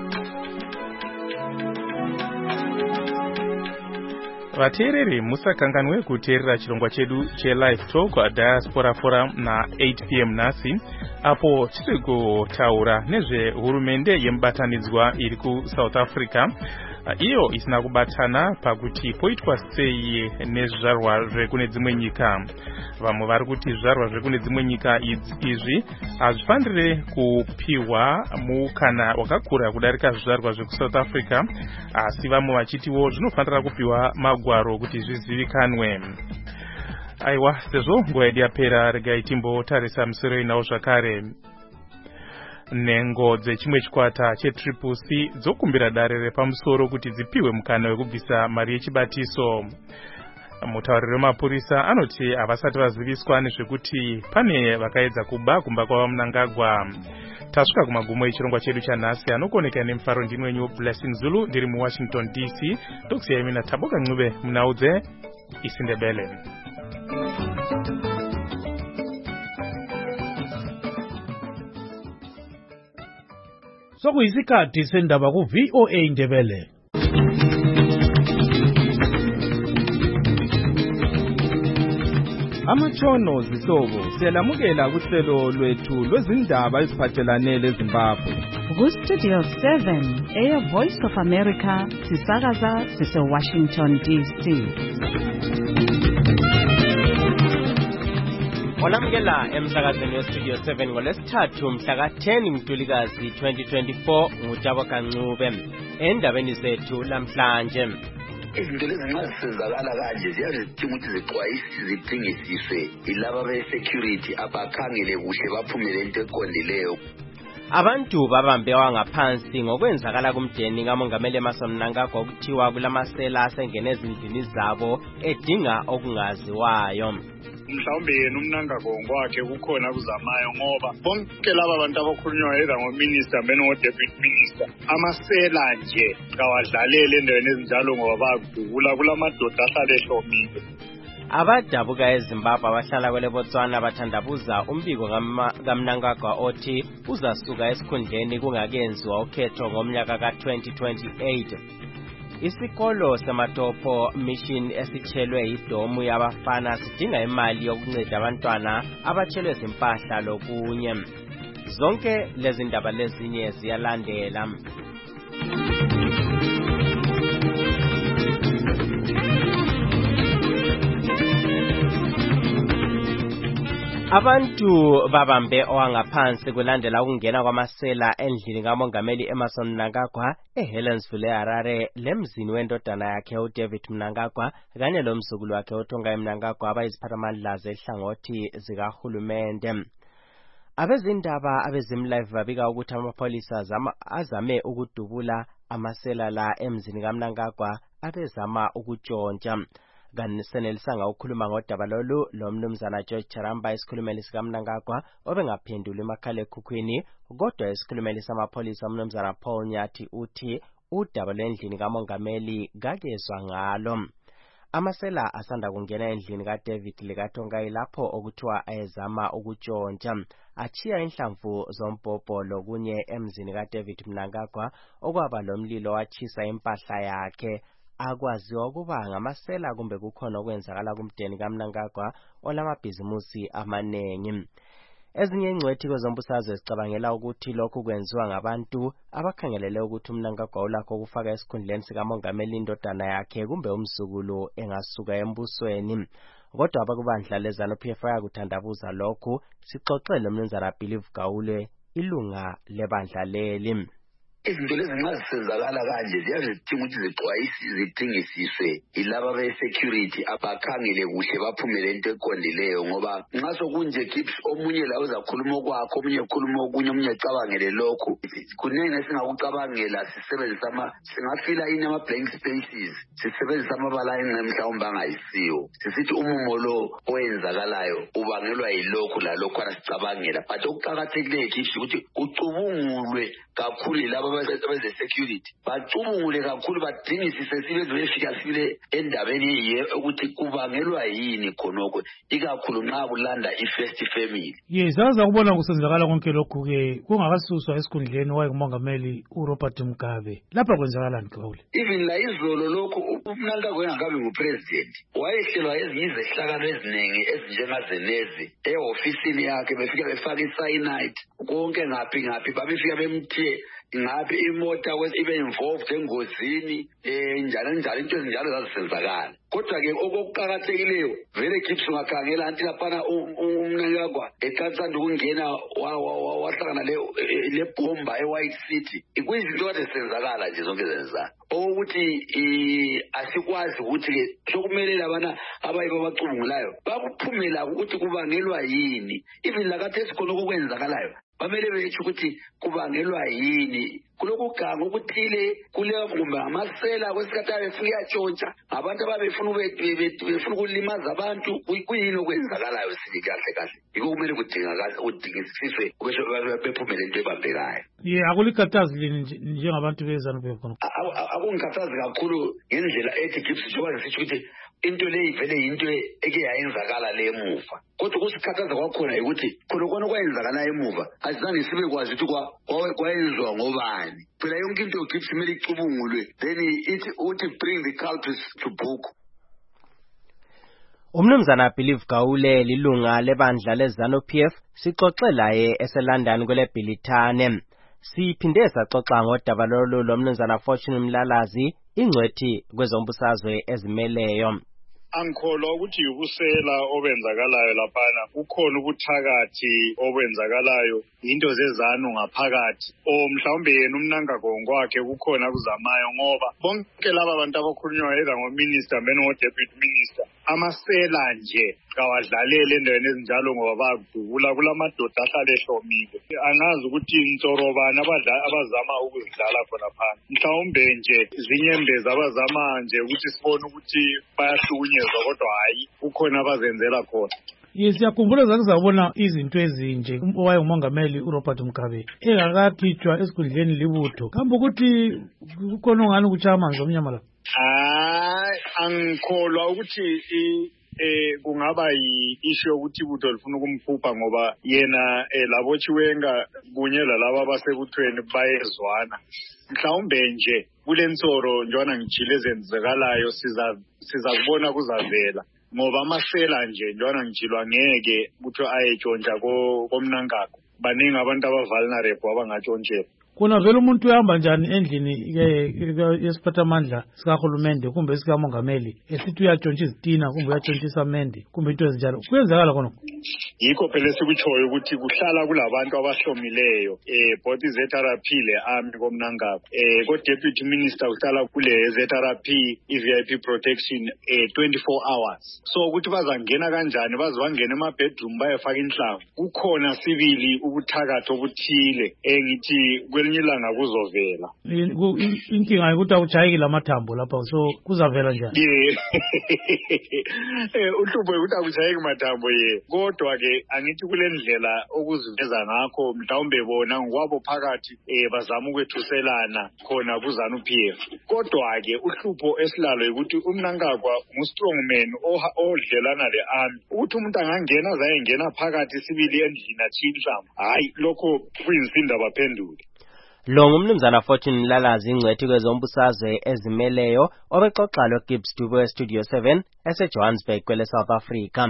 Vateereri musakanganwe kuteerera chirongwa chedu cheLive Talk Diaspora Forum na eight p m nhasi, apo tiri kutaura nezvehurumende yemubatanidzwa iri kuSouth Africa iyo isina kubatana pakuti poitwa sei nezvizvarwa zvekune dzimwe nyika. Vamwe vari kuti zvizvarwa zvekune dzimwe nyika izvi hazvifanire kupiwa mukana wakakura kudarika zvizvarwa zvekuSouth Africa, asi vamwe vachitiwo zvinofanira kupiwa magwaro kuti zvizivikanwe. Aiwa, sezvo nguva yedu yapera, regai timbotarisa musoro inawo zvakare. Nhengo dzechimwe chikwata cheTriple C dzokumbira dare repamusoro kuti dzipiwe mukana wekubvisa mari yechibatiso. mutauriri wemapurisa anoti havasati vaziviswa nezvekuti pane vakaedza kuba kumba kwava Mnangagwa. Tasvika kumagumo echirongwa chedu chanhasi, anokuoneka nemufaro ndimwenyu Blessing Zulu ndiri muWashington D C. Ndokusiyai mina Taboka Ncube munaudze isiNdebele. Sokuyisikhathi sendaba ku V O A Ndebele. Amatshono zihlobo siyalamukela kuhlelo lwethu lwezindaba eziphathelane leZimbabwe. Ku-Studio seven, Air Voice of America, sisakaza sise-Washington D C. Olamukela emsakazweni weStudio seven ngolesithathu mhla ten Mtulikazi twenty twenty-four nguTaboka Ncube. Endabeni zethu lamhlanje, izinto lezi nxa zisenzakala kanje ziyazidinga ukuthi zixwayiswe zidingisiswe ilaba be-security abakhangele kuhle baphumele into eqondileyo. Abantu babambe wangaphansi ngokwenzakala kumdeni kaMongameli Emmerson Mnangagwa okuthiwa kulamasela asengene ezindlini zabo edinga okungaziwayo. Mhlawumbe yena uMnangagwa ngokwakhe kukhona kuzamayo ngoba bonke laba bantu abakhulunywa either ngominister beno ngo-deputy minister amasela nje kawadlalele endaweni ezinjalo ngoba bagula kulamadoda ahlala ehlomile. Abadabuka eZimbabwe abahlala kwele Botswana bathandabuza umbiko kaMnangagwa othi uzasuka esikhundleni kungakenziwa ukhetho ngomnyaka ka twenty twenty-eight. Isikolo seMatopo Mission esitshelwe idomu yabafana sidinga imali yokunceda abantwana abatshelwe zimpahla lokunye. Zonke lezi ndaba lezinye ziyalandela. Abantu babambe owangaphansi kulandela ukungena kwamasela endlini kaMongameli Emmerson Mnangagwa eHelensville eHarare lemzini wendodana yakhe uDavid Mnangagwa kanye lomzukulu wakhe uTongai Mnangagwa abayiziphathamandla zehlangothi zikahulumende. Abezindaba abezimlive babika ukuthi amapolisa azame ukudubula amasela la emzini kaMnangagwa abezama ukutshontsha. Ganisenelisanga ukukhuluma ngodaba lolu lo mnumzana George Charamba isikhulumeli sikaMnangagwa obengaphendula emakhalekhukhwini, kodwa isikhulumeli samapolisa umnumzana Paul Nyathi uthi udaba lwendlini kaMongameli kakezwa ngalo. Amasela asanda kungena endlini kaDavid likaTongai lapho okuthiwa ayezama ukutshontsha, achiya inhlamvu zombhobho lokunye emzini kaDavid Mnangagwa okwaba lomlilo wachisa impahla yakhe. Akwaziwa ukuba ngamasela kumbe kukhona okwenzakala kumdeni kaMnangagwa olamabhizimusi amanengi. Ezinye ingcwethi kwezombusazwe zicabangela ukuthi lokhu kwenziwa ngabantu abakhangelele ukuthi uMnangagwa ulakho ukufaka esikhundleni sikaMongameli indodana yakhe kumbe umzukulu engasuka embusweni. Kodwa abakubandla leZANU P F yakuthandabuza lokhu. Sixoxele umnumzana Believe Gawule, ilunga lebandla leli. Izinto lezi nxa zisenzakala kanje ziyazidinga ukuthi zixwayiswe zidingisiswe ilaba be-security abakhangele kuhle baphumele into eqondileyo ngoba nxa sokunje gips omunye la uzakhuluma okwakho omunye ekhuluma okunye omunye ecabangele lokhu kunengi esingakucabangela sisebenzisa ama singafila ini ama-blank spaces sisebenzisa amabala mhlawumbe angayisiwo sisithi umumo lo owenzakalayo ubangelwa yilokhu lalokhu asicabangela but okuqakathekileyo gips ukuthi kucubungulwe kakhulu laba abeze-security bacubungule kakhulu badingisise sibe befika sile endabeni yiye ukuthi kubangelwa yini khonokho ikakhulu nxa kulanda i-first family. Yes, saza kubona kusenzakala konke lokhu-ke kungakasuswa esikhundleni wayengumongameli uRobert Mugabe. Lapha kwenzakalani Gawule? Even la izolo lokhu uMnangagwa engakabi ngupresident wayehlelwa ezinye izehlakalo eziningi ezinjengazenezi ehofisini yakhe befika befaka i-cyanide konke ngaphi ngaphi babefika bemthiye ngabe imota ibe involved engozini eh njalo njalo into ezinjalo zazisenzakala. Kodwa ke okuqhakathekileyo vele Gibbs ungakhangela anti lapha uMnangagwa eqhatsanda ukungena wahlangana le le bomba eWhite City ikuyizinto kade senzakala nje zonke zenzana ukuthi asikwazi ukuthi ke sokumele labana abayibo bacubungulayo bakuphumela ukuthi kubangelwa yini even lakathi esikhona okwenzakalayo bamele betsho ukuthi kubangelwa yini kuloko ganga ukuthile kuleyo kumbe amasela kwesikhathi befuna uyatshontsha abantu ababefuna befuna ukulimaza abantu kuyini okwenzakalayo sithi kahle kahle yiko kumele kudingakala udingisiswe ubesho bephumele into ebambekayo. ye akulikhathazi lini njengabantu beZANU-P F khona? Akungikhathazi kakhulu ngendlela ethi Gibbs njengoba sisho ukuthi into le ivele into eke yayenzakala le emuva kodwa kusikhathaza kwakhona ukuthi khona kona kwayenzakala emuva asizange sibe kwazi ukuthi kwayenziwa ngobani phela yonke into Gibbs kumele icubungulwe then ithi uthi bring the culprits to book. Umnumzana Believe Gawule lilunga lebandla leZANU-P F sixoxe laye eseLondon kwele Bhilithane. Siphinde saxoxa ngodaba lolu lomnumzana Fortune Mlalazi ingcwethi kwezombusazwe ezimeleyo. Angikholwa ukuthi ubusela obenzakalayo laphana ukhona ubuthakathi obenzakalayo into zezanu ngaphakathi o mhlawumbe yena umnangagongo wakhe kukhona kuzamayo ngoba bonke laba abantu abakhulunywa eza ngominister beno deputy minister amasela nje kawadlalele endaweni ezinjalo ngoba bakudubula kulamadoda ahlale ehlomile angazi ukuthi insorobana abadlala abazama ukuzidlala khona phansi mhlawumbe nje zinyembeza abazama nje ukuthi sibone ukuthi bayahlukunyezwa kodwa hayi ukhona abazenzela khona. Siyakhumbula zakuzabona izinto ezinje owaye umongameli uRobert Mugabe engakakhitshwa esikhundleni libutho kambe ukuthi kukhona ongani kutsha amanzi omnyama la. Hayi angikholwa ukuthi eh kungaba yi-issue yokuthi ibutho lifuna ukumkhupha ngoba yena labo Chiwenga kunye lalabo abasebuthweni bayezwana mhlawumbe nje kule nsoro njwana ngijile ezenzekalayo siza siza kubona kuzavela ngoba amasela nje njwana ngijilwa ngeke ukuthi ayetshontsha komnankako baningi abantu abavulnerable abangatshontshela. Kuna vele umuntu uyahamba njani endlini yesiphathamandla sikahulumende kumbe sikamongameli esithi uyatshontsha izitina kumbe uyatshontsha isamende kumbe into ezinjalo kuyenzakala khona? Yikho phela sikutshoyo ukuthi kuhlala kulabantu abahlomileyo eh body Z R P le army komnankako eh ko deputy minister uhlala kule Z R P i V I P protection eh twenty-four hours so ukuthi bazangena kanjani baze bangena ema bedroom bayefaka inhlamvu kukhona sibili ubuthakathi obuthile engithi kwelinye ilanga kuzovela inkinga ukuthi akuchayeki lamathambo lapha so kuzavela njani? eh uhlupho ukuthi akuchayeki mathambo ye kodwa ke angithi kule ndlela okuziveza ngakho mhlawumbe bona ngokwabo phakathi eh bazama ukwethuselana khona kuZANU-P F kodwa ke uhlupho esilalo ukuthi umnankakwa ngu-strong man odlelana le army ukuthi umuntu angangena zayengena phakathi sibili endlini athinhlamvu hayi lokho kuyinsinda baphendule. Lo ngumnumzana Fortune Mlalazi ingcwethi kwezombusazwe ezimeleyo obexoxa lo Gibbs Dube Studio seven eseJohannesburg kwele South Africa.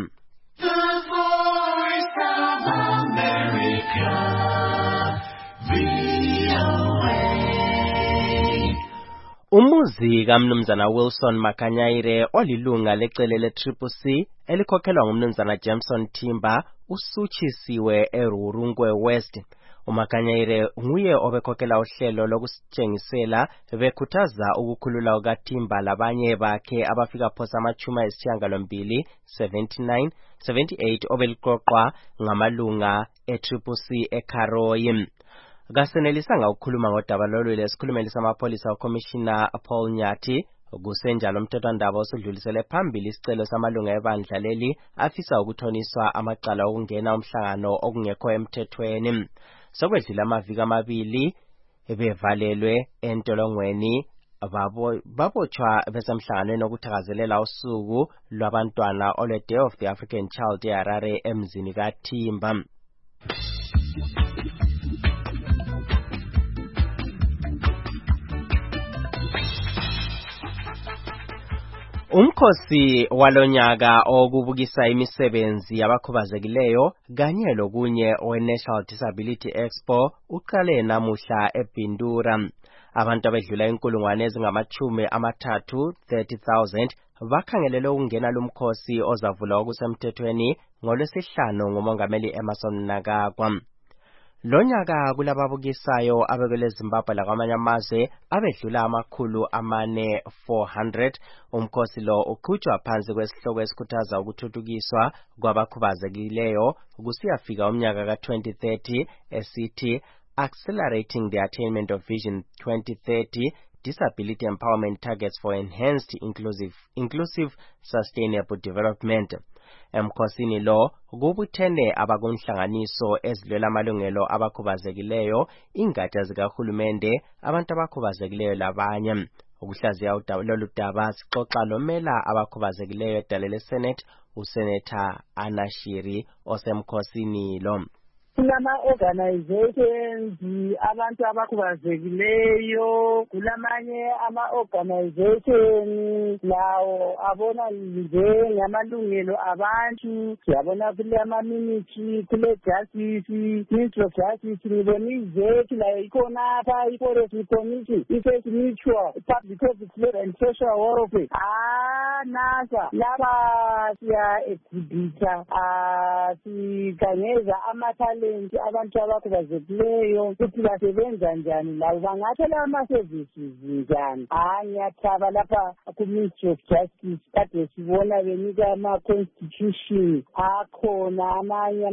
Umuzi kaMnumzana Wilson Makanyayire olilunga lecele le-Triple C elikhokhelwa ngumnumzana Jameson Timber usuchisiwe eRurungwe West. uMakanyayire nguye obekhokhela uhlelo lokusitshengisela bekhuthaza ukukhulula kukaTimber labanye bakhe abafika phosa amachuma esishiyagalombili seventy-nine seventy-eight obeliqoqwa ngamalunga e-Triple C eKaroyi. Kasenelisanga ukukhuluma ngodaba lolu lesikhulumeli samapholisa uCommissioner Paul Nyathi kusenjalo umthethwandaba osudlulisele phambili isicelo samalunga ebandla leli afisa ukuthoniswa amacala okungena umhlangano okungekho emthethweni. Sokwedlula amaviki amabili bevalelwe entolongweni babotshwa besemhlanganweni okuthakazelela usuku lwabantwana olwe Day of the African Child eHarare emzini kaTimber. Umkhosi walonyaka okubukisa imisebenzi yabakhubazekileyo kanye lokunye we-National Disability Expo uqale namuhla eBindura. Abantu abedlula inkulungwane ezingamachumi amathathu thirty thousand bakhangelele ukungena lumkhosi ozavula okusemthethweni ngolwesihlanu ngumongameli Emmerson Mnangagwa. Lonyaka kulababukisayo abekele Zimbabwe lakwamanye amazwe abedlula amakhulu amane four hundred. Umkhosi lo uqhutshwa phansi kwesihloko esikhuthaza ukuthuthukiswa kwabakhubazekileyo kusiyafika umnyaka ka twenty thirty esithi Accelerating the Attainment of Vision twenty thirty Disability Empowerment Targets for Enhanced Inclusive Inclusive Sustainable Development. Emkhosini lo kubuthene abakunhlanganiso ezilwela amalungelo abakhubazekileyo, ingatsha zikahulumende, abantu abakhubazekileyo labanye. Ukuhlaziya lolu daba sixoxa lomela abakhubazekileyo edale leSenate, uSenator Anashiri osemkhosini lo. Kulama organizations abantu abakhubazekileyo, kulamanye ama organizations lawo abona nje ngamalungelo abantu, siyabona kule ama ministry, kule justice, ministry of justice, ngibonize la ikhona apha i-forest commission, i-first mutual, public service and social welfare. Ah, nasa laba siya exhibita, ah sikangeza amathale abantu abakhubazekileyo ukuthi basebenza njani labo bangathola ama-services njani. Hayi ngiyathaba lapha ku-Ministry of Justice kade sibona benika ama-constitution akhona amanye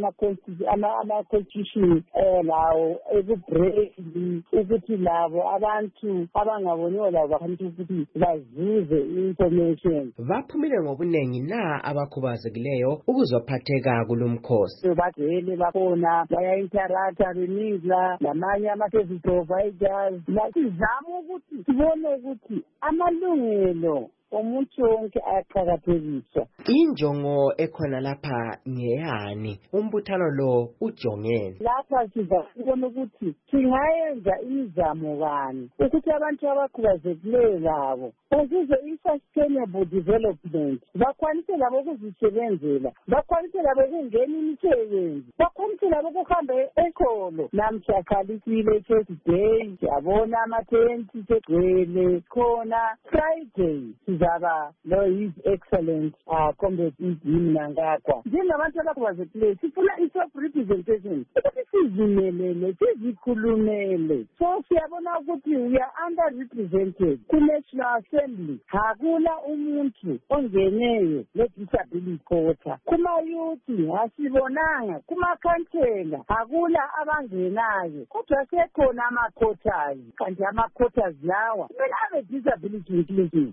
ama-constitution um lawo ekubreak ukuthi labo abantu abangaboniwe labo bakhanisa ukuthi bazuze i-information. Baphumile ngobuningi na abakhubazekileyo ukuzophatheka kulumkhosi. Bagcwele bakhona baya-interacta benidla lamanye ama-service providers. Sizama ukuthi sibone ukuthi amalungelo omuntu wonke ayaqhakathekiswa. Injongo ekhona lapha ngeyani? Umbuthano lo ujongene. Lapha sizabona ukuthi singayenza imizamo bani ukuthi abantu abakhubazekileyo labo bazuze i-sustainable development, bakwanise labo ukuzisebenzela, bakwanise labo ukungena imisebenzi, bakwanise labo ukuhamba ekolo. Namhlakalisile Thursday siyabona ama-tenti segcwele khona. Friday sizaba lo his excellent uh, comrade Mnangagwa. Njengabantu abakhubazekileyo sifuna i-self representation ukuthi sizimelele, sizikhulumele. So siyabona ukuthi we are under-represented ku-National Assembly. Hakula umuntu ongeneyo le-disability quota. Kuma-youth asibonanga, kuma-councillor hakula abangenayo. Kodwa sekhona ama-quotas, kanti ama-quotas lawa kumele abe disability inclusive.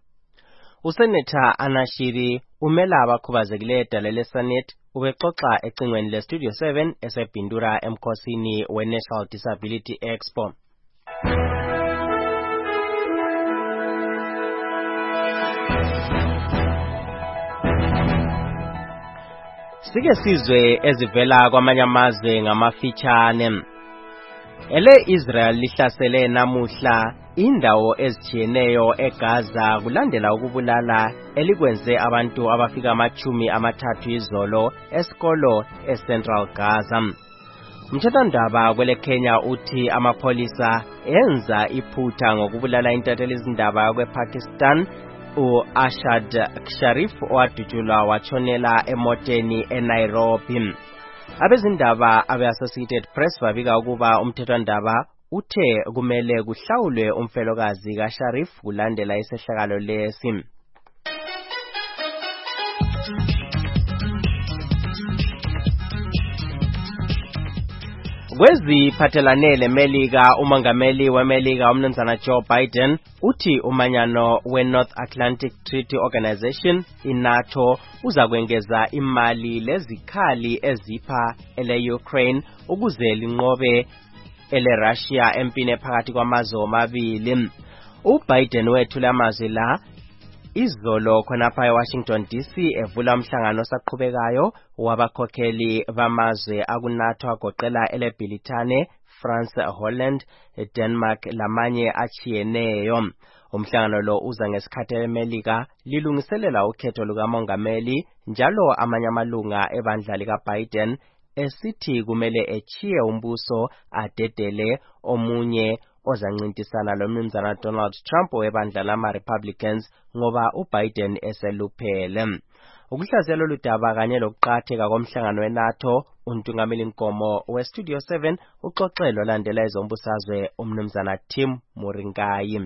uSenator Anashiri umela abakhubazekileyo edale leSenate ubexoxa ecingweni leStudio seven esebhindura emkhosini we-National Disability Expo. Sike sizwe ezivela kwamanye amazwe ngamafitshane. Ele Israel lihlasele namuhla indawo ezitshiyeneyo eGaza kulandela ukubulala elikwenze abantu abafika amachumi amathathu izolo esikolo eCentral Gaza. Umthethwandaba kwele Kenya uthi amapholisa enza iphutha ngokubulala intatheli izindaba kwePakistan u-Ashad Sharif owadutshulwa watshonela emoteni eNairobi. Abezindaba abe-Associated Press babika ukuba umthethwandaba uthe kumele kuhlawulwe umfelokazi kaSharif kulandela isehlakalo lesi. Kweziphathelane leMelika, umongameli weMelika umnumzana Joe Biden uthi umanyano we-North Atlantic Treaty Organization i-NATO uza kwengeza imali lezikhali ezipha ele-Ukraine ukuze linqobe ele-Russia empini phakathi kwamazwe amabili. UBiden wethule amazwi la izolo khonapha eWashington D C evula umhlangano osaqhubekayo wabakhokheli bamazwe akuNATO agoqela ele-Britane, France, Holland, Denmark lamanye achiyeneyo. Umhlangano lo uza ngesikhathi eMelika lilungiselela ukhetho lukamongameli njalo amanye amalunga ebandla likaBiden esithi kumele echiye umbuso adedele omunye ozancintisana lomnumzana Donald Trump webandla lama Republicans ngoba uBiden eseluphele. ukuhlaziya ludaba kanye lokuqatheka komhlangano weNATO. Untungameli Nkomo we-Studio seven uxoxelo landela ezombusazwe umnumzana Tim Muringayi.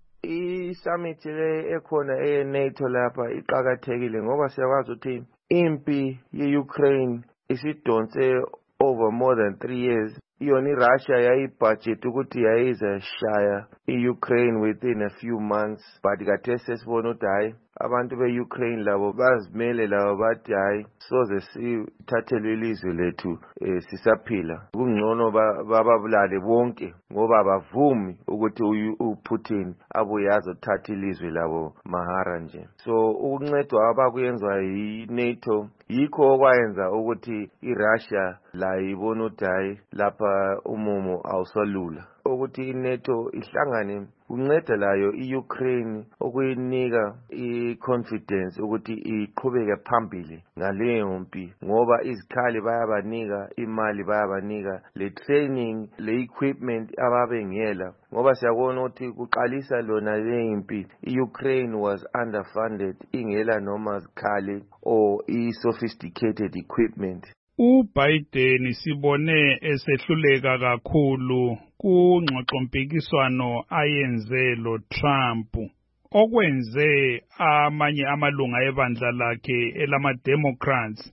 I-summit le ekhona e-NATO lapha iqakathekile ngoba siyakwazi ukuthi impi ye-Ukraine isidonse over more than three years. Yona iRussia yayibudget ukuthi yayizashaya i-Ukraine within a few months, but kade sesibona ukuthi hayi abantu be-Ukraine labo bazimele labo bathi hayi soze sithathelwe ilizwe lethu eh, sisaphila. Kungcono bababulale bonke ngoba bavumi ukuthi uPutin abuye azothatha ilizwe labo mahara nje. So ukuncedwa abakuyenza yi-NATO yikho okwayenza ukuthi iRussia la ibona ukuthi hayi lapha umumo awusalula, ukuthi iNATO ihlangane kunceda layo i-Ukraine okuyinika i-confidence ukuthi iqhubeke phambili ngaleyo mpi, ngoba izikhali bayabanika imali, bayabanika le training, le equipment ababengela, ngoba siyabona ukuthi kuqalisa lona le mpi i-Ukraine was underfunded, ingela noma zikhali or i-sophisticated equipment. uBiden sibone esehluleka kakhulu kungxoxompikiswano ayenze lo Trump, okwenze amanye amalunga ebandla lakhe elama Democrats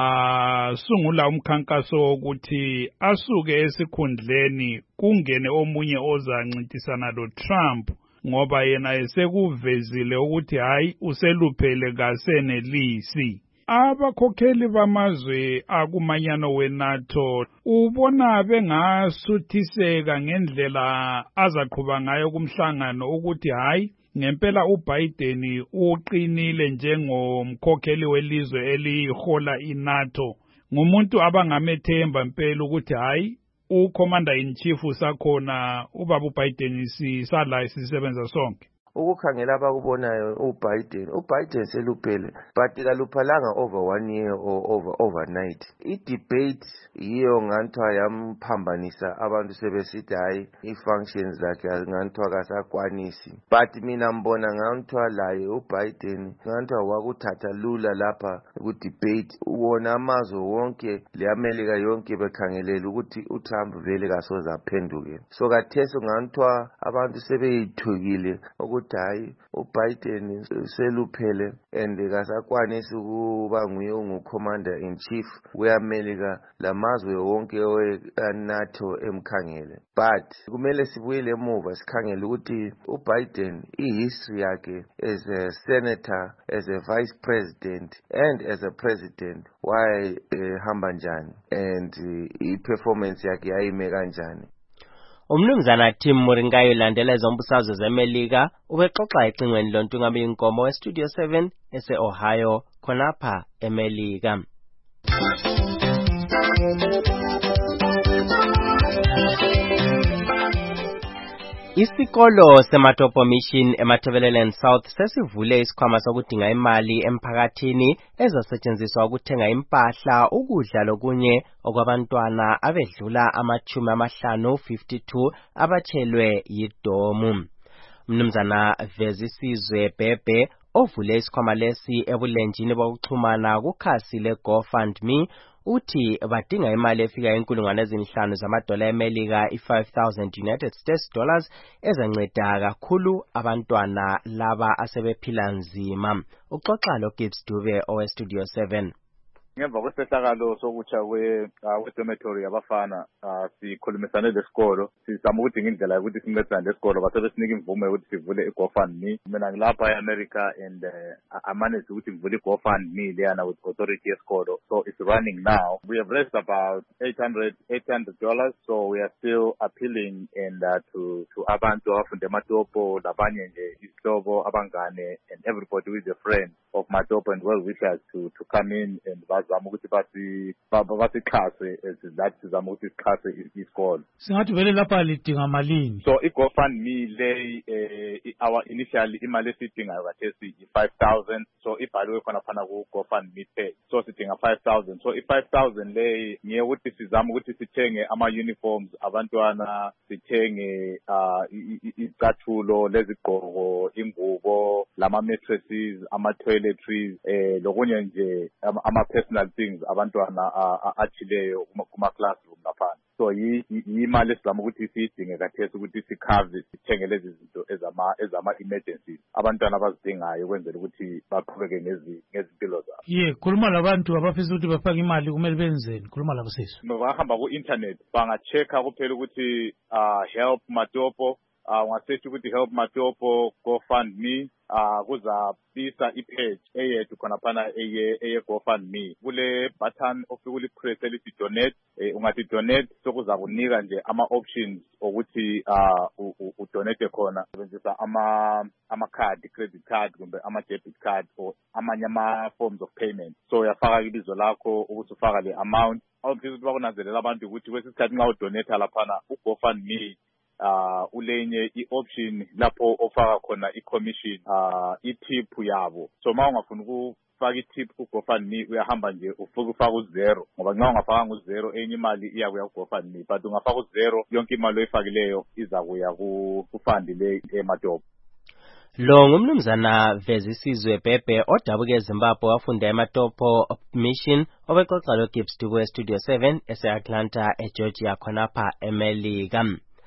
asungula umkhankaso wokuthi asuke esikhundleni kungene omunye ozancintisana lo Trump, ngoba yena esekuvezile ukuthi hayi useluphele kasenelisi. Abakhokheli bamazwe akumanyano weNATO ubona bengasuthiseka ngendlela azaqhuba ngayo kumhlangano ukuthi hayi ngempela uBiden uqinile njengomkhokheli welizwe elihola iNATO, ngumuntu abangamethemba impela ukuthi hayi uCommander in Chief usakhona ubaba uBiden sisala sisebenza sonke. Ukukhangela abakubonayo uBiden uBiden seluphele, but kaluphalanga over one year or over overnight. I-debate yiyo nganthiwa yamphambanisa, abantu sebesithi hayi i-functions zakhe nganthiwa kasakwanisi, but mina mbona nganthiwa laye uBiden nganthiwa wakuthatha lula lapha ku-debate. Wona amazwe wonke le-America yonke bekhangelela ukuthi uTrump vele kasoze aphenduke, so kathesi nganthiwa abantu sebeyithukile ukuthi hayi uBiden seluphele and kasakwanisi ukuba nguye ungu-commander in chief we-America lamazwe wonke we-NATO emkhangele. But kumele sibuyele emuva sikhangele ukuthi uBiden i-history yakhe as a senator, as a vice president and as a president wayehamba njani and i-performance yakhe yayime kanjani. Umnumzana Tim Muringayi landela ezombusazwe zeMelika ubexoxa ecingweni lontungameli Nkomo we-Studio seven ese-Ohio khonapha eMelika. Isikolo seMatopo Mission eMatabeleland South sesivule isikhwama sokudinga imali emphakathini ezasetshenziswa ukuthenga impahla, ukudla lokunye okwabantwana abedlula amachumi amahlanu fifty-two abatshelwe yidomu. Mnumzana Vezisizwe Bhebhe ovule isikhwama lesi ebulenjini bokuxhumana kukhasi le-GoFundMe uthi badinga imali efika inkulungwane ezinhlanu zamadola eMelika i-five thousand United States dollars ezanceda kakhulu abantwana laba asebephila nzima. Uxoxa lo Gibbs Dube owe-Studio seven. Ngemva kwesehlakalo sokutsha kwe-dormitory yabafana sikhulumisane lesikolo sizama ukudinga indlela yokuthi sincedisane lesikolo base besinika imvume yokuthi sivule i-GoFundMe. Mina ngilapha e-America and amanage ukuthi ngivule i-GoFundMe leyana with authority yesikolo, so it's running now. We have raised about eight hundred dollars, so we are still appealing and uh, to to abantu abafunde eMatopo labanye nje isihlobo abangane and everybody who is a friend of Matopo and well wishers to to come in and bazo bazama ukuthi basi basixhase that sizama ukuthi sixhase isikolo. Singathi vele lapha lidinga malini? So i-GoFundMe le eh, our initial imali esidingayo kathesi i five thousand. So ibhaliwe khona phana ku GoFundMe page. So sidinga five thousand. So i five thousand le ngiye ukuthi sizama ukuthi sithenge ama uniforms abantwana, sithenge uh izicathulo lezigqoko, ingubo, lama mattresses, ama toiletries, eh lokunye nje ama personal things abantwana achileyo kuma classroom lapha. So yi imali esizama ukuthi siyidinge kathesi ukuthi sikhave sithenge lezi zinto ezama ezama emergencies abantwana abazidingayo ukwenzela ukuthi baqhubeke ngezi ngezimpilo zabo. Ye, khuluma labantu abafisa ukuthi bafake imali kumele benzeni? Khuluma labo sisi. Bahamba ku internet bangachecka kuphela ukuthi uh help Matopo, uh ungasearch ukuthi help Matopo GoFundMe, uh kuzabisa ipage eyedwa khona phana eye eye GoFundMe. Kule button ofika ulipress elithi donate, eh, ungathi donate sokuza kunika nje ama options ukuthi uh udonate khona usebenzisa ama ama card, credit card kumbe ama debit card or amanye ama forms of payment. So uyafaka ibizo lakho ukuthi ufaka le amount. Awuphinde ukuthi bakunazelela abantu ukuthi kwesisikhathi nxa udonate laphana uGoFundMe uh ulenye i-option lapho ofaka khona i-commission uh i-tip yabo. So ma ungafuna ukufaka i-tip ku-GoFundMe uyahamba nje ufike ufaka uzero, ngoba nxa ungafakanga uzero enye imali iya kuya ku-GoFundMe, but ungafaka uzero yonke imali oyifakileyo iza kuya ku-fund le eMatopo. Lo ngumnumzana Vezisizwe Bhebhe odabuke eZimbabwe wafunda eMatopo Mission obexoxa lo Gibbs Dubu Studio seven ese-Atlanta eGeorgia khonapha eMelika.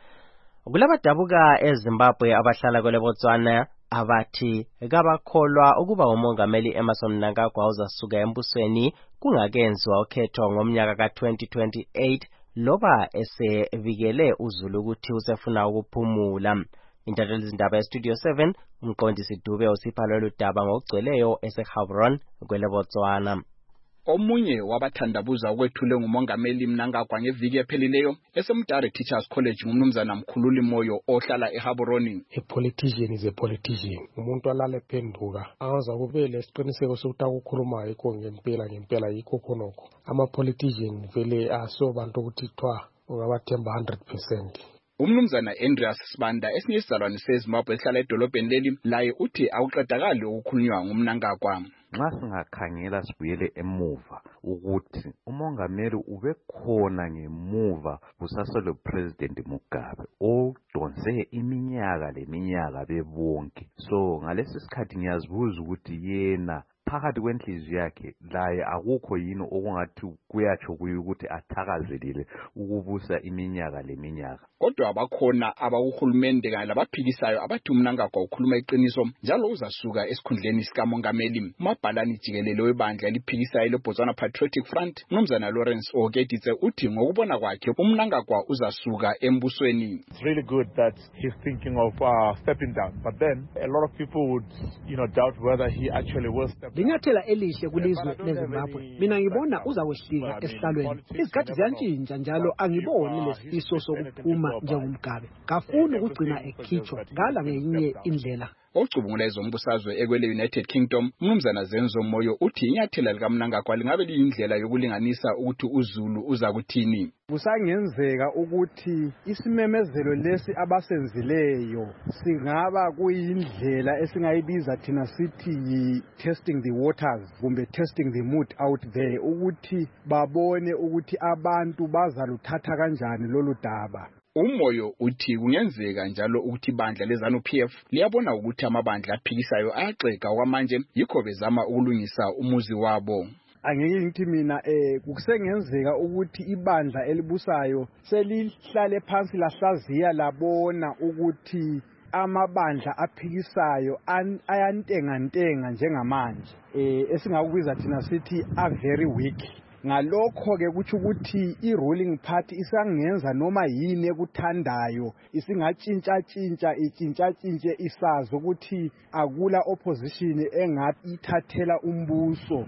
Kulabadabuka eZimbabwe abahlala kwele Botswana abathi kabakholwa ukuba umongameli Emmerson Mnangagwa uzasuka embusweni kungakenziwa ukhetho ngomnyaka ka twenty twenty-eight loba esebikele uZulu ukuthi usefuna ukuphumula. Intatheli zindaba eStudio seven umqondisi Dube usipha lolu daba ngokugcweleyo eseGaborone kwele Botswana. Omunye wabathandabuza ukwethule ngumongameli Mnangagwa ngeviki ephelileyo eseMtare Teachers College ngumnumzana Mkhululi Moyo ohlala eGaborone. A politician is a politician. Umuntu alale phenduka awaza kube lesiqiniseko sokuthi akukhuluma yikho ngempela ngempela yikho khonokho. Ama politician vele aso bantu ukuthi thwa ungabathemba one hundred percent. Umnumzana Andreas Sibanda esinye isizalwane seZimbabwe ehlala edolobheni leli laye uthi akuqedakali ukukhulunywa ngumnangagwa. Nxa singakhangela sibuyele emuva ukuthi umongameli ubekhona ngemuva kusasolo President Mugabe odonse iminyaka leminyaka bebonke. So ngalesi sikhathi ngiyazibuza ukuthi yena phakathi kwenhliziyo yakhe laye akukho yini okungathi kuyatsho kuyi ukuthi athakazelile ukubusa iminyaka leminyaka. Kodwa abakhona abakuhulumende kanye labaphikisayo abathi uMnangagwa ukhuluma iqiniso njalo uzasuka esikhundleni sikamongameli. Mabhalani jikelele webandla eliphikisayo leBotswana Patriotic Front uMnumzana Lawrence Okeditse uthi ngokubona kwakhe uMnangagwa uzasuka embusweni. It's really good that he's thinking of uh, stepping down, but then a lot of people would you know doubt whether he actually will step down. Linyathela elihle kulizwe leZimbabwe. Mina ngibona uzakwehlika esihlalweni. Izikhathi ziyantshintsha njalo angiboni lesifiso sokuphuma njengomgabe. Kafuni ukugcina ekhitshwa ngala ngenye indlela. Ocubungula ezombusazwe ekwele United Kingdom uMnumzana Zenzo Moyo uthi inyathela likaMnangagwa lingabe liyindlela yokulinganisa ukuthi uZulu uza kuthini. Kusangenzeka ukuthi isimemezelo lesi abasenzileyo singaba kuyindlela esingayibiza thina sithi yi testing the waters kumbe testing the mood out there ukuthi babone ukuthi abantu bazaluthatha kanjani lolu daba. Umoyo uthi kungenzeka njalo ukuthi ibandla leZanu-P F liyabona ukuthi amabandla aphikisayo ayaxeka okwamanje yikho bezama ukulungisa umuzi wabo. Angeke ngithi mina eh kusengenzeka ukuthi ibandla elibusayo selihlale phansi lahlaziya labona ukuthi amabandla aphikisayo ayantenga ntenga njengamanje eh esingakubiza thina sithi a very weak. Ngalokho ke kuthi ukuthi i-ruling party isangenza noma yini ekuthandayo isingatshintsha tshintsha itshintsha tshintshe isazi ukuthi akula opposition engathi ithathela umbuso.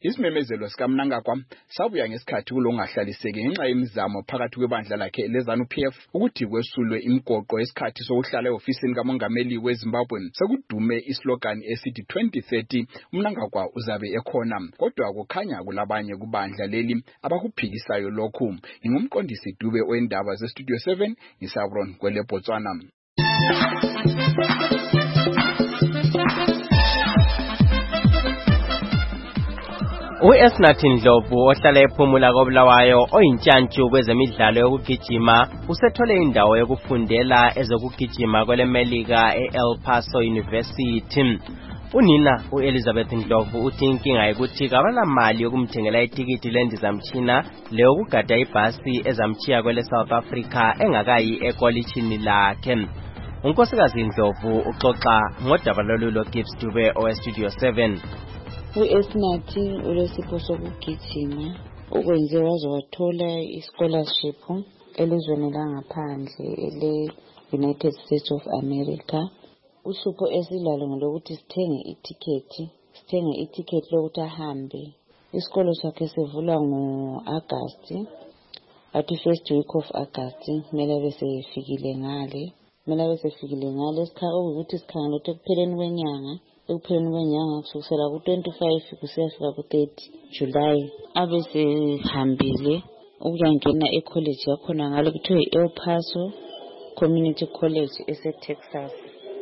Isimemezelo sikaMnangagwa sabuya ngesikhathi kulongahlaliseki ngenxa yemizamo phakathi kwebandla lakhe leZANU P F ukuthi kwesulwe imigoqo yesikhathi sokuhlala eofisini kamongameli weZimbabwe. Sekudume islogan esithi twenty thirty uMnangagwa uzabe ekhona, kodwa kukhanya kulabanye kubandla leli abakuphikisayo lokhu. Ingumqondisi Dube oendaba ze Studio seven ngisabron kwele Botswana. U-Esnathi Ndlovu ohlala ephumula koBulawayo oyintshantshu kwezemidlalo yokugijima usethole indawo yokufundela ezokugijima kweleMelika e-El Paso University. Unina uElizabeth Ndlovu uthi inkinga ukuthi kabanamali yokumthengela itikiti lendizamtshina leyo kugada ibhasi ezamtshiya kwele South Africa engakayi ekolitshini lakhe. Unkosikazi Ndlovu uxoxa ngodaba lolu Gibbs Dube o Studio seven. U-Esnathi ulesipho sokugijima ukwenze waze wathola i-scholarship elizweni langaphandle ele-United States of America. Uhlupho esilalo ngolokuthi sithenge itiketi sithenge itiketi lokuthi ahambe. Isikolo sakhe sivula ngo-August, athi first week of August kumele bese efikile ngale kumele bese efikile ngale isikhathi ukuthi sikhangela ukuthi ekupheleni kwenyanga ekupheleni kwenyanga kusukela ku-twenty-five kusiyafika ku-thirty July abe sehambile ukuyangena ecollege yakhona ngalo kuthiwa i-El Paso Community College ese-Texas.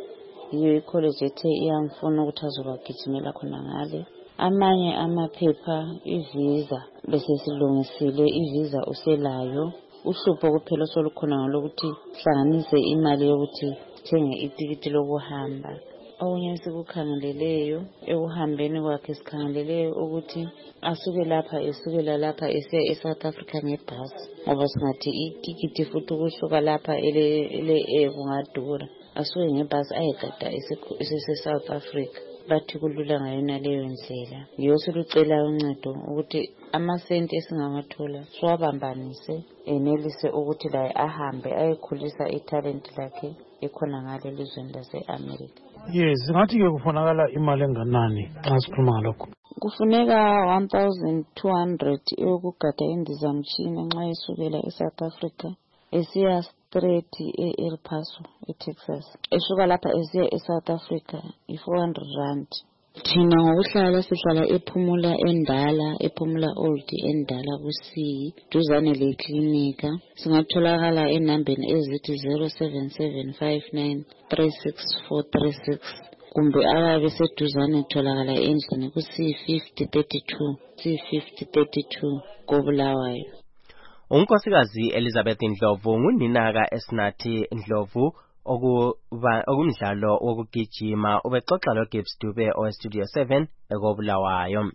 Yiyo icollege ethe iyamfuna ukuthi azobagijimela khona ngale. Amanye amaphepha ivisa bese silungisile ivisa uselayo. Uhlupho kuphela solukhona ngalokuthi hlanganise imali yokuthi thenge itikiti lokuhamba. Okunye sikukhangeleleyo ekuhambeni kwakhe sikhangeleleyo ukuthi asuke lapha esukela lapha esiya eSouth Africa ngebhasi ngoba singathi itikiti futhi ukusuka lapha ele ele kungadura. Asuke ngebhasi ayegada ese South Africa. Bathi kulula ngayona leyo ndlela. Yiyo silucela uncedo ukuthi amasenti esingawathola siwabambanise enelise ukuthi la ahambe ayekhulisa italent lakhe ekhona ngale lizweni lase-America. Yes, ngathi ke kufunakala imali enganani xa sikhuluma ngalokho? Kufuneka one thousand two hundred eyokugada indizamtshina nxa esukela eSouth Africa esiya straight e-El Paso eTexas. Esuka lapha esiya eSouth Africa i-four hundred rand. Thina ngokuhlala sihlala ephumula endala ephumula old endala kusi duzane le klinika singatholakala enambeni ezithi zero seven seven five nine three six four three six kumbe ababe seduzane tholakala endlini ku C fifty thirty-two C fifty thirty-two koBulawayo. Unkosikazi Elizabeth Ndlovu ngunina ka Esnathi Ndlovu okuba okumdlalo wokugijima ubexoxa lo Gibbs Dube o Studio seven ekoBulawayo.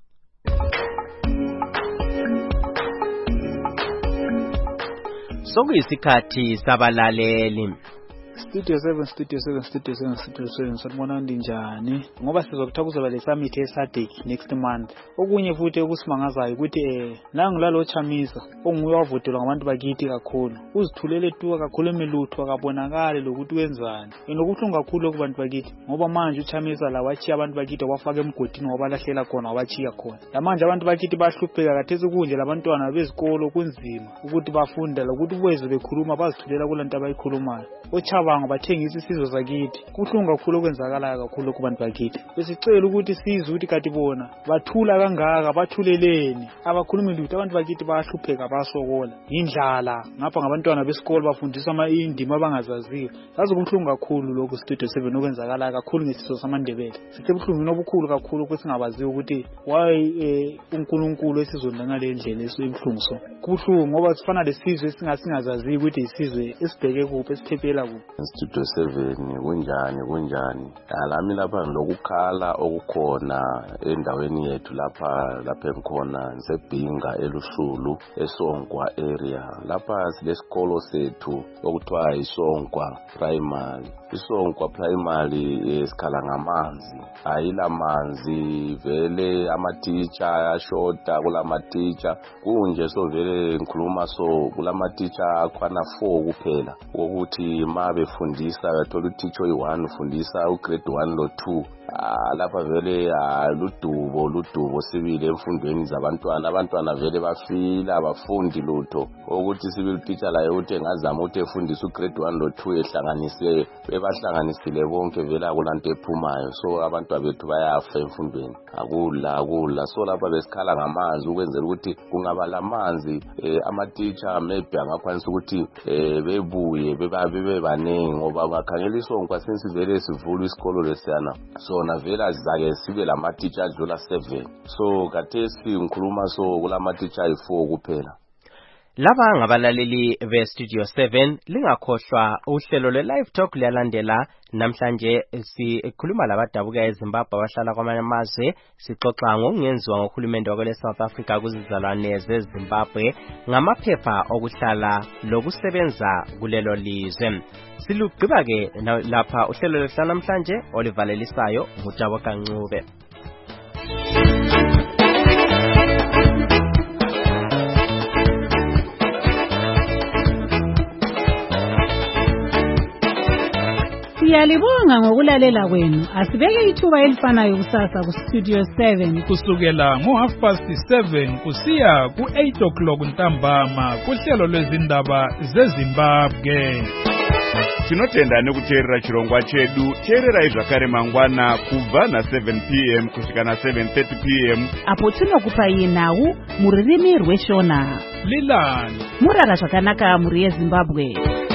Sokuyisikhathi sabalaleli. Studio seven, Studio seven, Studio seven, Studio seven, sanibona njani? Ngoba sizokutha kuzoba le summit eSADC next month. Okunye futhi okusimangazayo ukuthi eh nangu lalo Chamisa onguye wavotelwa ngabantu bakithi kakhulu. Uzithulele tuwa kakhulu emelutho akabonakala lokuthi wenzani. Inokuhlunga kakhulu kubantu bakithi ngoba manje uChamisa la wachiya abantu bakithi wafaka emgodini ngoba lahlela khona wachiya khona. La manje abantu bakithi bahlupheka kathesi kunje labantwana bezikolo kunzima ukuthi bafunde lokuthi bweze bekhuluma bazithulela kulanto abayikhulumayo. Ochabango bathengisa isizwe sakithi kuhlunga kakhulu okwenzakala kakhulu kubantu bakithi. Besicela ukuthi sizwe ukuthi kathi bona bathula kangaka bathuleleni abakhulumi lutho abantu bakithi bayahlupheka basokola indlala ngapha ngabantwana besikolo bafundiswa ama indima abangazaziyo. Yazi kuhlunga kakhulu lokho Studio seven okwenzakala kakhulu ngesizwe samaNdebele. Sithe buhlungu nobukhulu kakhulu ukuthi singabaziyo ukuthi why uNkulunkulu esizweni ngale ndlela esibuhlungu so. Kubuhlungu ngoba sifana lesizwe singasingazaziyo ukuthi isizwe esibheke kuphi esiphephela kuphi. Studio seven kunjani kunjani alami lapha lokukhala okukhona endaweni yethu lapha lapha enkhona ngisebhinga elushulu eSonkwa area lapha silesikolo sethu okuthiwa iSonkwa primary iSonkwa primary esikhala ngamanzi ayila manzi vele amatitsha ayashota kulama teacher kunje so vele ngikhuluma so kulama teacher akwana four kuphela ukuthi ma befundisa bathola uteacher oyi-one ufundisa ugrade one lo two Ah, lapha vele ludubo ludubo sibile emfundweni zabantwana abantwana vele bafila abafundi lutho ukuthi sibili teacher laye uthi ngazama ukuthi efundise ugrade one lo two ehlanganise bebahlanganisile bonke vele akulanto ephumayo so abantwana bethu bayafa emfundweni akula akula so lapha besikhala ngamanzi ukwenzela ukuthi kungaba lamanzi eh, ama teacher maybe angakwanisa ukuthi eh, bebuye bebabe bebanengi ngoba bakhangela iSonkwa since vele sivula isikolo lesiyana so na vela zake sibe lama teacher adlula seven so kathesi ngikhuluma so kulama teacher ayi-four kuphela. Laba ngabalaleli be Studio seven lingakhohlwa uhlelo le live talk liyalandela namhlanje sikhuluma labadabuka eZimbabwe abahlala kwamanye amazwe sixoxa ngokungenziwa ngohulumende wakwe South Africa kuzizalwane zeZimbabwe ngamaphepha okuhlala lokusebenza kulelo lizwe. Silugqiba ke lapha uhlelo lesihlanu namhlanje olivalelisayo ngutabo kaNcube. Siyalibonga ngokulalela kwenu. Asibeke ithuba elifanayo kusasa ku Studio seven kusukela ngo half past seven kusiya ku eight o'clock ntambama kuhlelo lwezindaba zeZimbabwe. Tinotenda nekuteerera chirongwa chedu. Teererai zvakare mangwana kubva na seven p m kusvika na seven thirty p m apo tinokupai nhau muririmi rweshona. Lilani Murara zvakanaka muri yeZimbabwe.